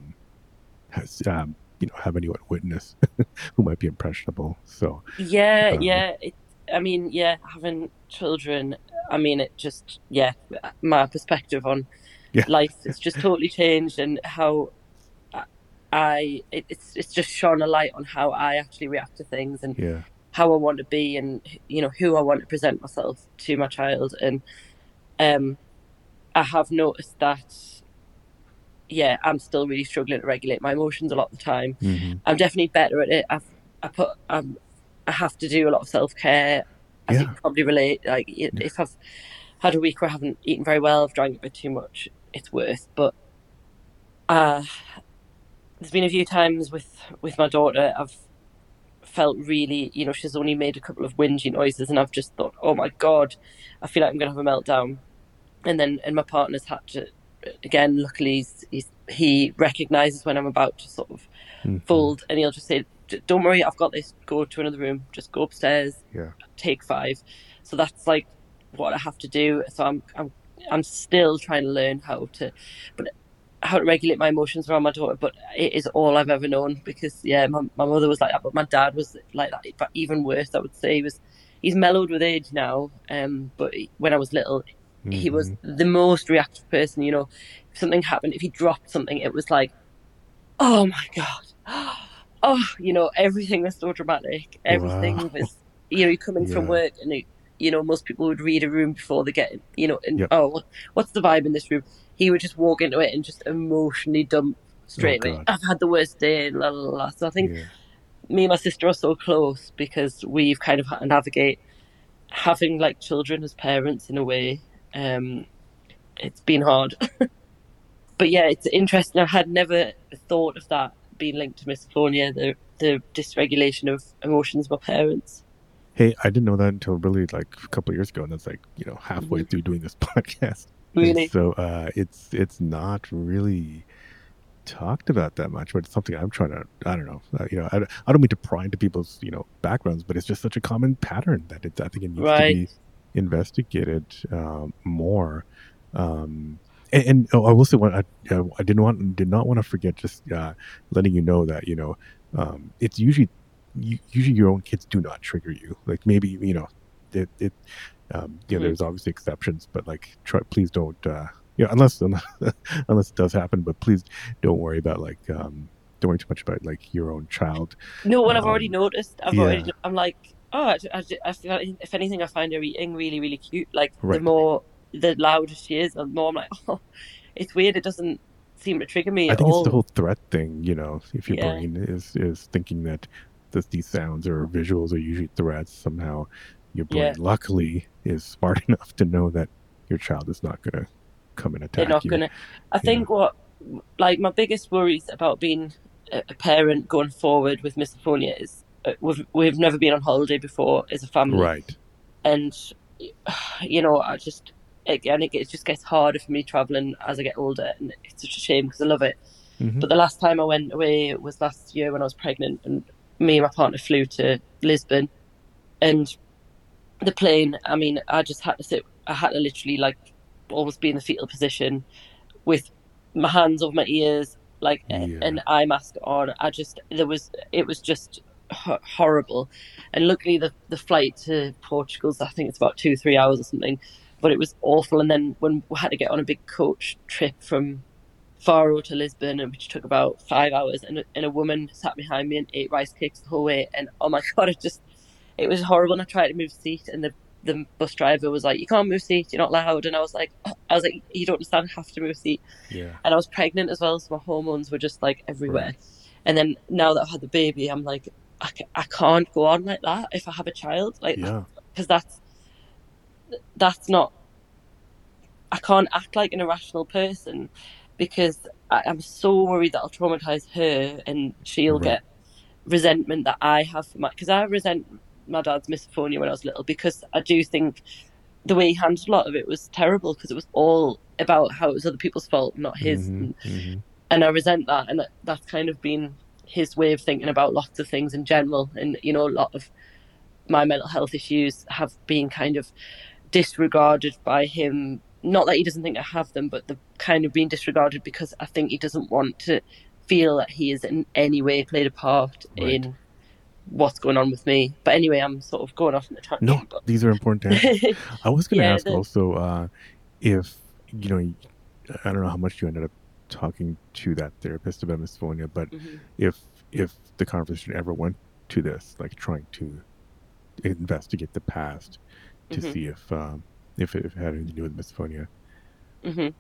have anyone witness who might be impressionable. So Yeah, um, yeah. I mean, yeah, having children, I mean, it just, yeah, my perspective on yeah, life has just totally changed, and how it's just shone a light on how I actually react to things, and yeah, how I want to be, and who I want to present myself to my child. And um I have noticed that, yeah, I'm still really struggling to regulate my emotions a lot of the time. hmm I'm definitely better at it. I have to do a lot of self care, as you yeah, can probably relate. Like if I've had a week where I haven't eaten very well, I've drank a bit too much, it's worse. But uh, there's been a few times with my daughter, I've felt really, she's only made a couple of whingy noises, and I've just thought, oh my god, I feel like I'm gonna have a meltdown. And my partner's had to, again, luckily he recognizes when I'm about to sort of hmm fold, and he'll just say, "Don't worry, I've got this. Go to another room. Just go upstairs. yeah, Take five." So that's like what I have to do. So I'm still trying to learn but how to regulate my emotions around my daughter. But it is all I've ever known, because yeah, my mother was like that, but my dad was like that, but even worse. I would say he's mellowed with age now. But when I was little, he was hmm the most reactive person. If something happened, if he dropped something, it was like, oh my god, oh, everything was so dramatic. wow, Everything was, you come in from yeah, work, and most people would read a room before they get, and yep, oh, what's the vibe in this room? He would just walk into it and just emotionally dump oh straight away. god, I've had the worst day, la la la. So I think yeah. me and my sister are so close because we've kind of had to navigate having like children as parents in a way. Um, it's been hard. But yeah, it's interesting. I had never thought of that being linked to misophonia, the dysregulation of emotions by parents. Hey, I didn't know that until really like a couple of years ago, and that's like halfway Hmm. through doing this podcast, and Really? so it's not really talked about that much, but it's something I'm trying to. I don't know. I don't mean to pry into people's backgrounds, but it's just such a common pattern that I think it needs to Right. be. investigated more. I will say what I did not want to forget, just letting you know that it's usually your own kids do not trigger you. Like maybe it there's obviously exceptions, but like please don't unless unless it does happen, but please don't worry about don't worry too much about like your own child. No, what I've already noticed, Yeah, I'm like, oh, I feel like if anything, I find her eating really, really cute. Like right. the louder she is, the more I'm like, oh, it's weird. It doesn't seem to trigger me I at think it's the all. whole threat thing. If your Yeah, brain is thinking that these sounds or visuals are usually threats, somehow your brain, yeah. luckily, is smart enough to know that your child is not going to come and They're attack not you. gonna. I Yeah. think like, my biggest worries about being a parent going forward with misophonia is we've never been on holiday before as a family, Right. and I just again it just gets harder for me traveling as I get older, and it's such a shame because I love it. Hmm. But the last time I went away was last year when I was pregnant, and me and my partner flew to Lisbon, and the plane. I mean, I just had to sit. I had to literally like almost be in the fetal position with my hands over my ears, like Yeah. an eye mask on. It was just horrible. And luckily, the flight to Portugal's, I think it's about 2 3 hours or something, but it was awful. And then when we had to get on a big coach trip from Faro to Lisbon, and which took about 5 hours, and a woman sat behind me and ate rice cakes the whole way. And oh my god, it was horrible. And I tried to move seat, and the bus driver was like, "You can't move seat. You're not allowed." And I was like, "You don't understand. I have to move seat." Yeah. And I was pregnant as well, so my hormones were just like Right. everywhere. And then now that I've had the baby, I'm like, I can't go on like that if I have a child, like Yeah. because that's not. I can't act like an irrational person because I'm so worried that I'll traumatize her and she'll Right. get resentment that I have for my because I resent my dad's misophonia when I was little because I do think the way he handled a lot of it was terrible because it was all about how it was other people's fault, not his. Hmm. Hmm. And I resent that, and that's kind of been his way of thinking about lots of things in general. And a lot of my mental health issues have been kind of disregarded by him. Not that he doesn't think I have them, but they've kind of been disregarded because I think he doesn't want to feel that he has in any way played a part Right. in what's going on with me. But anyway, I'm sort of going off in a No, tangent. But these are important answers. I was going to yeah, ask also if, I don't know how much you ended up talking to that therapist about misophonia, but mhm, if the conversation ever went to this, like trying to investigate the past to mhm, see if it had anything to do with misophonia. mhm.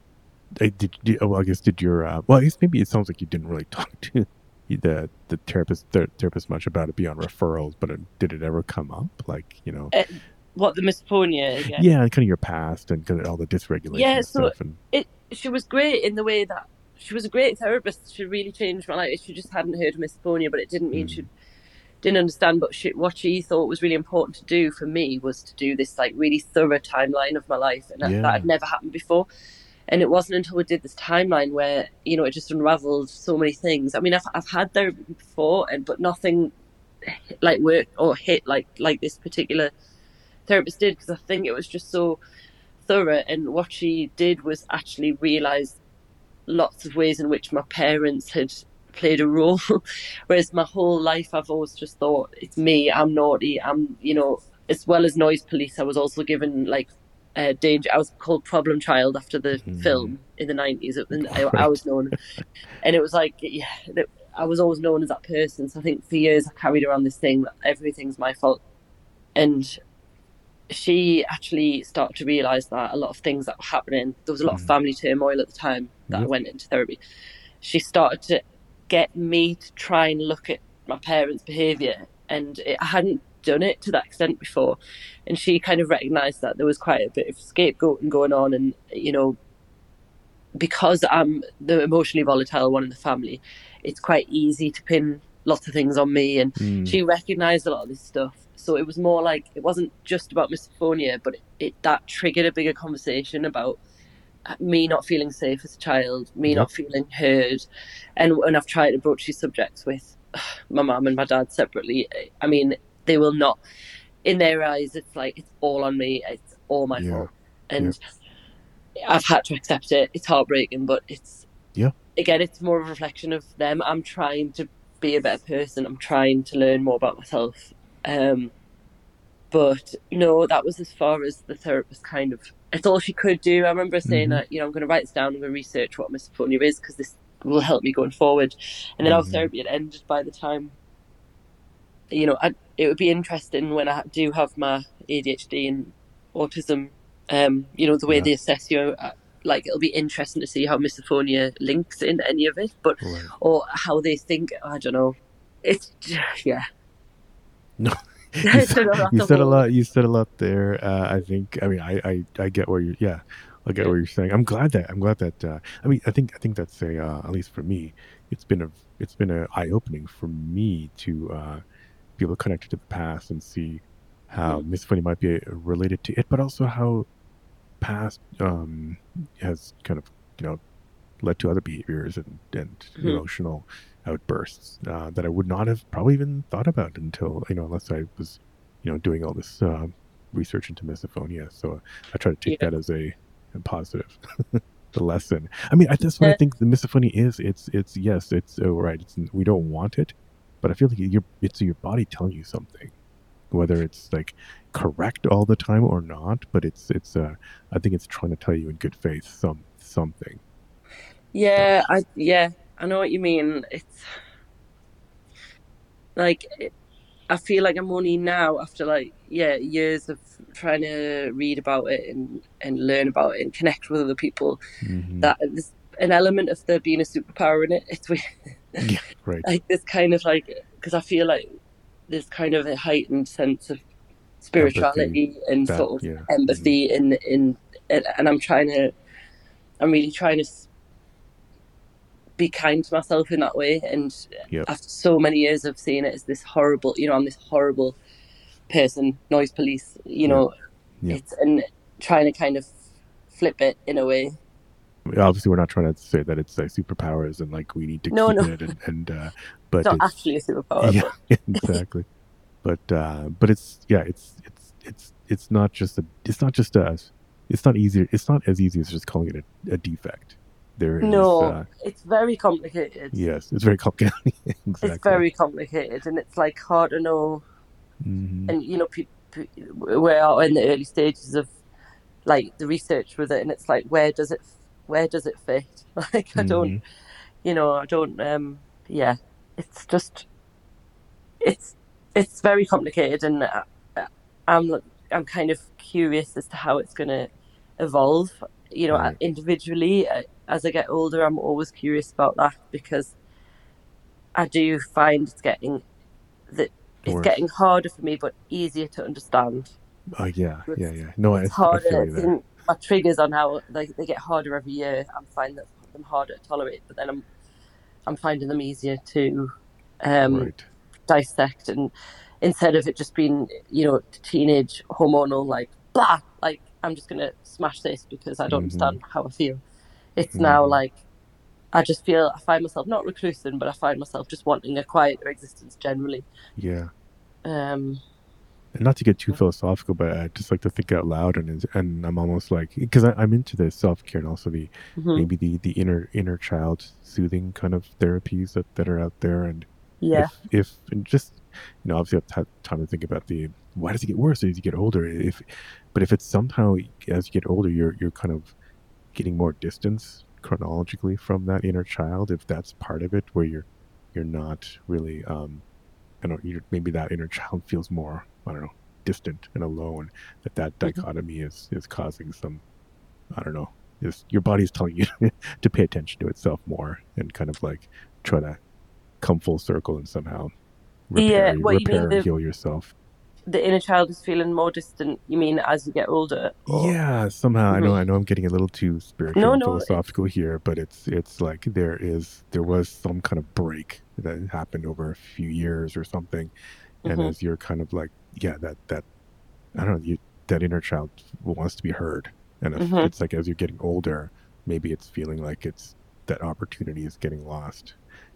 I guess did your well, I guess maybe it sounds like you didn't really talk to the therapist much about it beyond referrals, but did it ever come up, like Uh, what, the misophonia again? yeah, kind of your past and kind of all the dysregulation Yeah, so stuff and she was great in the way that she was a great therapist. She really changed my life. She just hadn't heard of misophonia, but it didn't mean she mm, didn't understand. But what she thought was really important to do for me was to do this like really thorough timeline of my life, and that yeah. had never happened before. And it wasn't until we did this timeline where it just unravelled so many things. I mean, I've had therapy before, but nothing like worked or hit like this particular therapist did because I think it was just so thorough. And what she did was actually realize lots of ways in which my parents had played a role. Whereas my whole life, I've always just thought it's me, I'm naughty, as well as noise police, I was also given like danger. I was called problem child after the Mm, film in the 90s. And I right. was known, and it was like, yeah, I was always known as that person. So I think for years I carried around this thing that everything's my fault. And she actually started to realize that a lot of things that were happening, there was a lot of Mm, family turmoil at the time that I yep. went into therapy. She started to get me to try and look at my parents' behavior, and I hadn't done it to that extent before. And she kind of recognized that there was quite a bit of scapegoating going on, and because I'm the emotionally volatile one in the family, it's quite easy to pin lots of things on me. And Mm, she recognized a lot of this stuff. So it was more like it wasn't just about misophonia, but that triggered a bigger conversation about me not feeling safe as a child, me yep. not feeling heard. And when I've tried to broach these subjects with my mum and my dad separately, I mean, they will not. in their eyes, it's like it's all on me. It's all my Yeah. fault, Yeah. and I've had to accept it. It's heartbreaking, but it's Yeah. again, it's more of a reflection of them. I'm trying to be a better person. I'm trying to learn more about myself. Um, but no, that was as far as the therapist kind of. It's all she could do. I remember saying Mm-hmm. that, I'm going to write this down. I'm going to research what misophonia is because this will help me going forward. And then our Mm-hmm. therapy had ended by the time. It would be interesting when I do have my ADHD and autism. The way Yeah. they assess you. Like it'll be interesting to see how misophonia links in any of it, but Right. or how they think. I don't know. It's yeah. No, I don't know. you That's a said a whole. lot. You said a lot there. I think. I mean, I get where you're. Yeah, I get Yeah. what you're saying. I'm glad that. I mean, I think that's a. At least for me, it's been a eye opening for me to be able to connect it to the past and see how Mhm. misophonia might be related to it, but also how past has kind of led to other behaviors and Mhm. emotional outbursts that I would not have probably even thought about until unless I was doing all this research into misophonia. So I try to take Yeah. that as a positive the lesson. I mean, that's what I Yeah. think the misophonia is. It's yes, it's right. It's we don't want it, but I feel like it's your body telling you something, whether it's like correct all the time or not. But it's I think it's trying to tell you in good faith something. So. I know what you mean. It's like I feel like I'm only now after like years of trying to read about it and learn about it and connect with other people Hmm. that there's an element of there being a superpower in it. It's weird. Yeah, right. Like this kind of like because I feel like there's kind of a heightened sense of Empathy. spirituality and That, sort of yeah. Hmm. empathy in and I'm really trying to be kind to myself in that way. And Yep. after so many years of seeing it as this horrible, I'm this horrible person, noise police, Yep. Yep. it's and trying to kind of flip it in a way. Obviously, we're not trying to say that it's like superpowers and like we need to No, keep no, it and it's but not it's actually a superpower, yeah, but exactly. But it's yeah, it's not just it's not easier. It's not as easy as just calling it a defect. There is no, it's very complicated. yes, it's very complicated. It's Exactly. very complicated, and it's like hard to know. Hmm. And we're in the early stages of like the research with it, and it's like where does it fit? Like Hmm. I don't. Yeah, it's just it's it's very complicated, and I'm I'm kind of curious as to how it's going to evolve. Right. Individually, as I get older, I'm always curious about that because I do find that it's Worse. getting harder for me, but easier to understand. Yeah. Yeah. It's Yeah. No, it's I feel harder. you there. Seeing my triggers on how they get harder every year. I'm finding them harder to tolerate, but then I'm finding them easier to um, Right. dissect. And instead of it just being teenage hormonal like blah, like I'm just gonna smash this because I don't Hmm. understand how I feel. It's now Hmm. like I find myself not reclusing, but I find myself just wanting a quieter existence generally. Yeah. Um, And not to get too philosophical, but I just like to think out loud, and I'm almost like because I'm into the self care and also the mhm. maybe the inner child soothing kind of therapies that are out there, and Yeah. if and just obviously I've had time to think about the why does it get worse as you get older but if it's somehow as you get older you're kind of getting more distance chronologically from that inner child, if that's part of it where you're not really I don't know, maybe that inner child feels more, I don't know, distant and alone. That Mhm. dichotomy is causing some, I don't know, is your body's telling you to pay attention to itself more and kind of like try to come full circle and somehow Yeah. What you mean repair or heal yourself. the inner child is feeling more distant? You mean as you get older, or Yeah, somehow Mhm. I know I'm getting a little too spiritual No, and no, philosophical here, but it's like there was some kind of break that happened over a few years or something, and hmm as you're kind of like yeah that I don't know, that inner child wants to be heard. And if hmm it's like as you're getting older, maybe it's feeling like it's that opportunity is getting lost.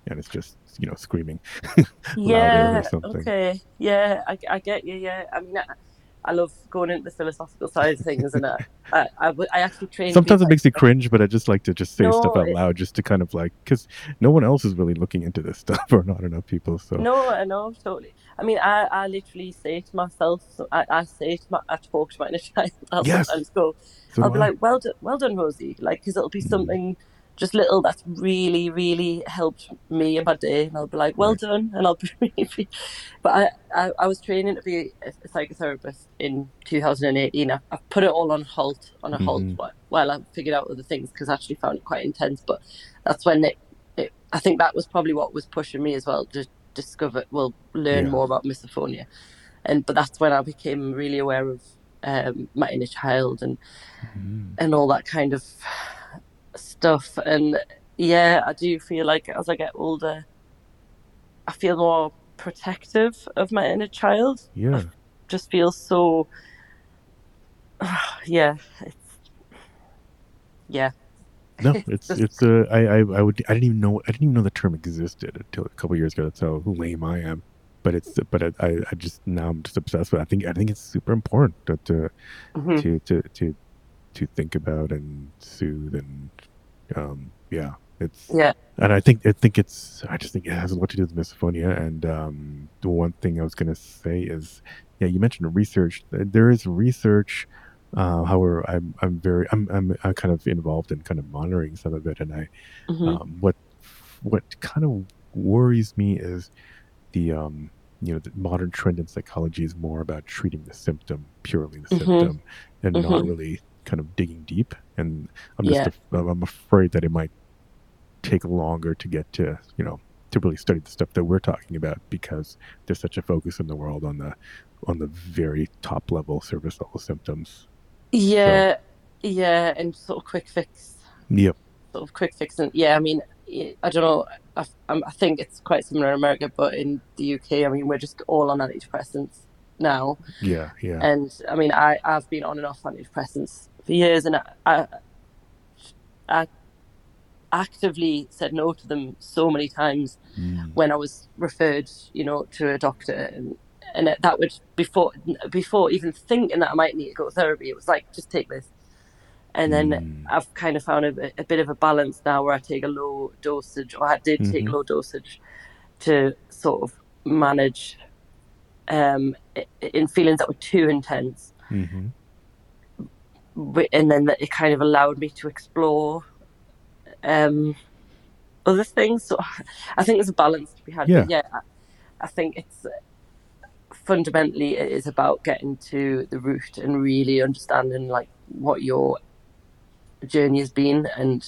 and it's just screaming louder or Yeah, something. okay. Yeah, I get you. Yeah. I mean, I love going into the philosophical side of things, and I actually trained to be a Sometimes it makes me psychotherapist. cringe, but I just like to just say stuff No, out loud just to kind of like, because no one else is really looking into this stuff, or not enough people. So no, I know, totally. I mean, I literally say to myself, so I say to I talk to my inner child. I'll yes, sometimes go, so I'll do be I. like, well done, Rosie. Like, because it'll be Mm, something just little that's really, really helped me in my day. And I'll be like, well right. done. And I'll be really, but I was training to be a psychotherapist in 2018. I've put it all on hold, Hmm. while I figured out other things because I actually found it quite intense. But that's when I think that was probably what was pushing me as well to learn Yeah. more about misophonia. But that's when I became really aware of my inner child Mm. and all that kind of stuff. And yeah, I do feel like as I get older, I feel more protective of my inner child. I Yeah. just feel so, yeah, it's, yeah, No, it's it's just, it's I didn't even know the term existed until a couple of years ago. That's how lame I am. But I just now I'm just obsessed with it. I think it's super important mhm. to think about and soothe and yeah, it's Yeah. and I just think it has a lot to do with misophonia. And the one thing I was going to say is, yeah, you mentioned research. There is research. However, I'm kind of involved in kind of monitoring some of it, and I Hmm. what kind of worries me is the the modern trend in psychology is more about treating the symptom, purely the Hmm. symptom, and not Hmm. really kind of digging deep. And Yeah. I'm afraid that it might take longer to get to really study the stuff that we're talking about, because there's such a focus in the world on the very top level service level symptoms. So Yeah. Yeah. And sort of yep. quick fix. And yeah, I mean, I don't know. I think it's quite similar in America, but in the UK, I mean, we're just all on antidepressants now. Yeah, yeah. And I mean, I've been on and off antidepressants for years, and I actively said no to them so many times Mm. when I was referred, to a doctor, and that would before even thinking that I might need to go to therapy, it was like just take this. And then Mm. I've kind of found a bit of a balance now where I take a low dosage, or I did take Mm-hmm. a low dosage to sort of manage in feelings that were too intense. Mm-hmm. And then it kind of allowed me to explore um, other things. So I think there's a balance to be had. But Yeah. yeah, I think it's fundamentally it is about getting to the root and really understanding like what your journey has been, and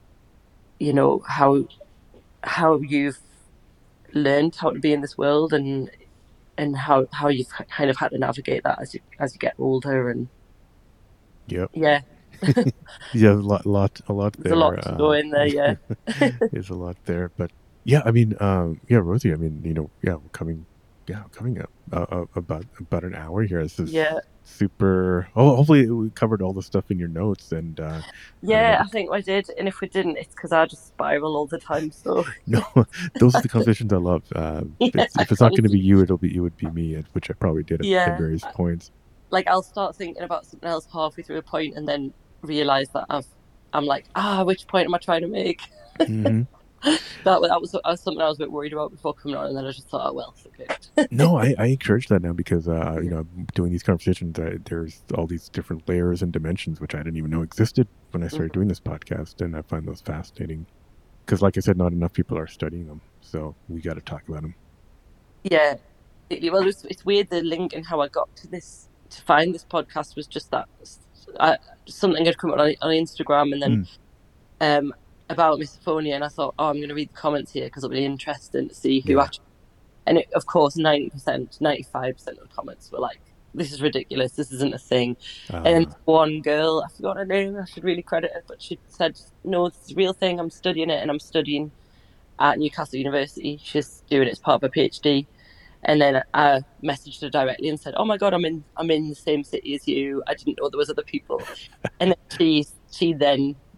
how you've learned how to be in this world, and how you've kind of had to navigate that as you get older. And Yep. yeah, Yeah, a lot there's a there. lot to go in there. Yeah. Is a lot there, but yeah, I mean, yeah, Rosie, I mean, yeah, we're coming up about an hour here. This is Yeah. super. Oh, hopefully we covered all the stuff in your notes, and I don't know. Yeah, I think I did. And if we didn't, it's because I just spiral all the time. So No, those are the conversations I love. yeah, If it's not going to be you, it would be me, which I probably did at yeah. various points. Like I'll start thinking about something else halfway through a point and then realize that I'm like, which point am I trying to make? Hmm. That was something I was a bit worried about before coming on, and then I just thought, oh well, fuck it. No, I encourage that now, because Yeah. doing these conversations, there's all these different layers and dimensions which I didn't even know existed when I started Mhm. doing this podcast, and I find those fascinating. Because, like I said, not enough people are studying them, so we got to talk about them. Yeah. Well, it's weird the link and how I got to find this podcast was just that I, something had come up on Instagram, and then Mm, um about misophonia, and I thought, oh, I'm going to read the comments here because it'll be interesting to see who yeah. actually. And of course, 90%, 95% of the comments were like, "This is ridiculous. This isn't a thing." And then Uh, one girl, I forgot her name. I should really credit her, but she said, "No, this is a real thing. I'm studying it, and I'm studying at Newcastle University. She's doing it as part of her PhD." And then I messaged her directly and said, "Oh my god, I'm in the same city as you. I didn't know there was other people." And then she then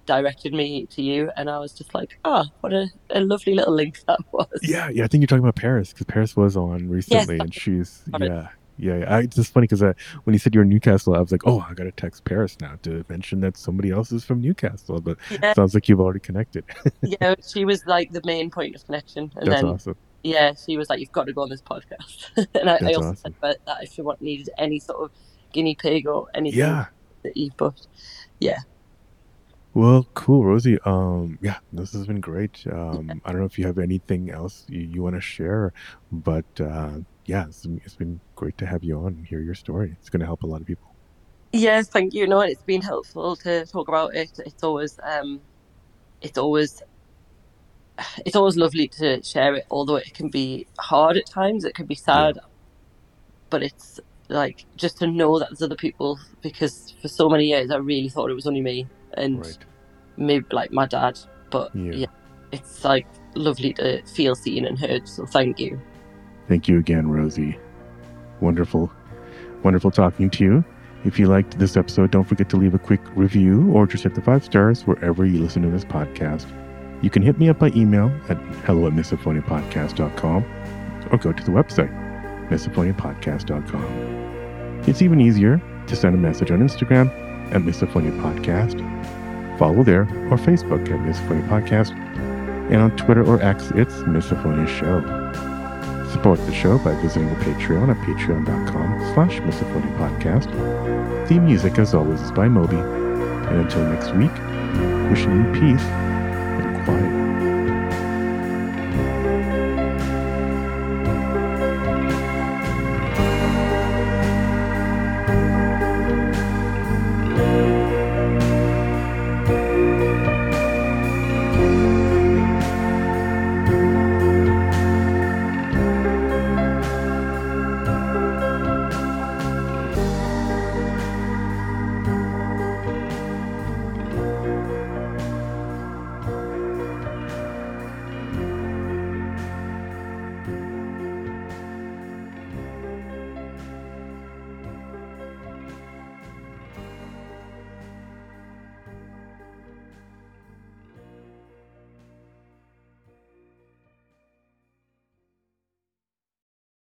directed me to you, and I was just like, oh, what a lovely little link that was. Yeah, I think you're talking about Paris, because Paris was on recently, Yes, and she's sorry. It's just funny because when you said you're in Newcastle, I was like, oh, I gotta text Paris now to mention that somebody else is from Newcastle. But Yeah, sounds like you've already connected. yeah, she was like the main point of connection, and That's then awesome. yeah, she was like, you've got to go on this podcast, and I That's also said awesome. about that if she needed any sort of guinea pig or anything Yeah. that you, but yeah. Well, cool, Rosie. Yeah, this has been great. I don't know if you have anything else you want to share, but yeah, it's been great to have you on and hear your story. It's going to help a lot of people. Yes, thank you. No, it's been helpful to talk about it. It's always it's always lovely to share it, although it can be hard at times. It can be Yeah, sad, but it's like just to know that there's other people, because for so many years I really thought it was only me and right. maybe like my dad. But Yeah. yeah, it's like lovely to feel seen and heard. So thank you. Thank you again, Rosie. Wonderful, wonderful talking to you. If you liked this episode, don't forget to leave a quick review or just hit the 5 stars wherever you listen to this podcast. You can hit me up by email at hello@misophoniapodcast.com or go to the website, misophoniapodcast.com. It's even easier to send a message on Instagram at Misophonia Podcast, follow there, or Facebook at Misophonia Podcast, and on Twitter or X, it's Misophonia Show. Support the show by visiting the Patreon at patreon.com/Misophonia Podcast. Theme music, as always, is by Moby. And until next week, wishing you peace and quiet.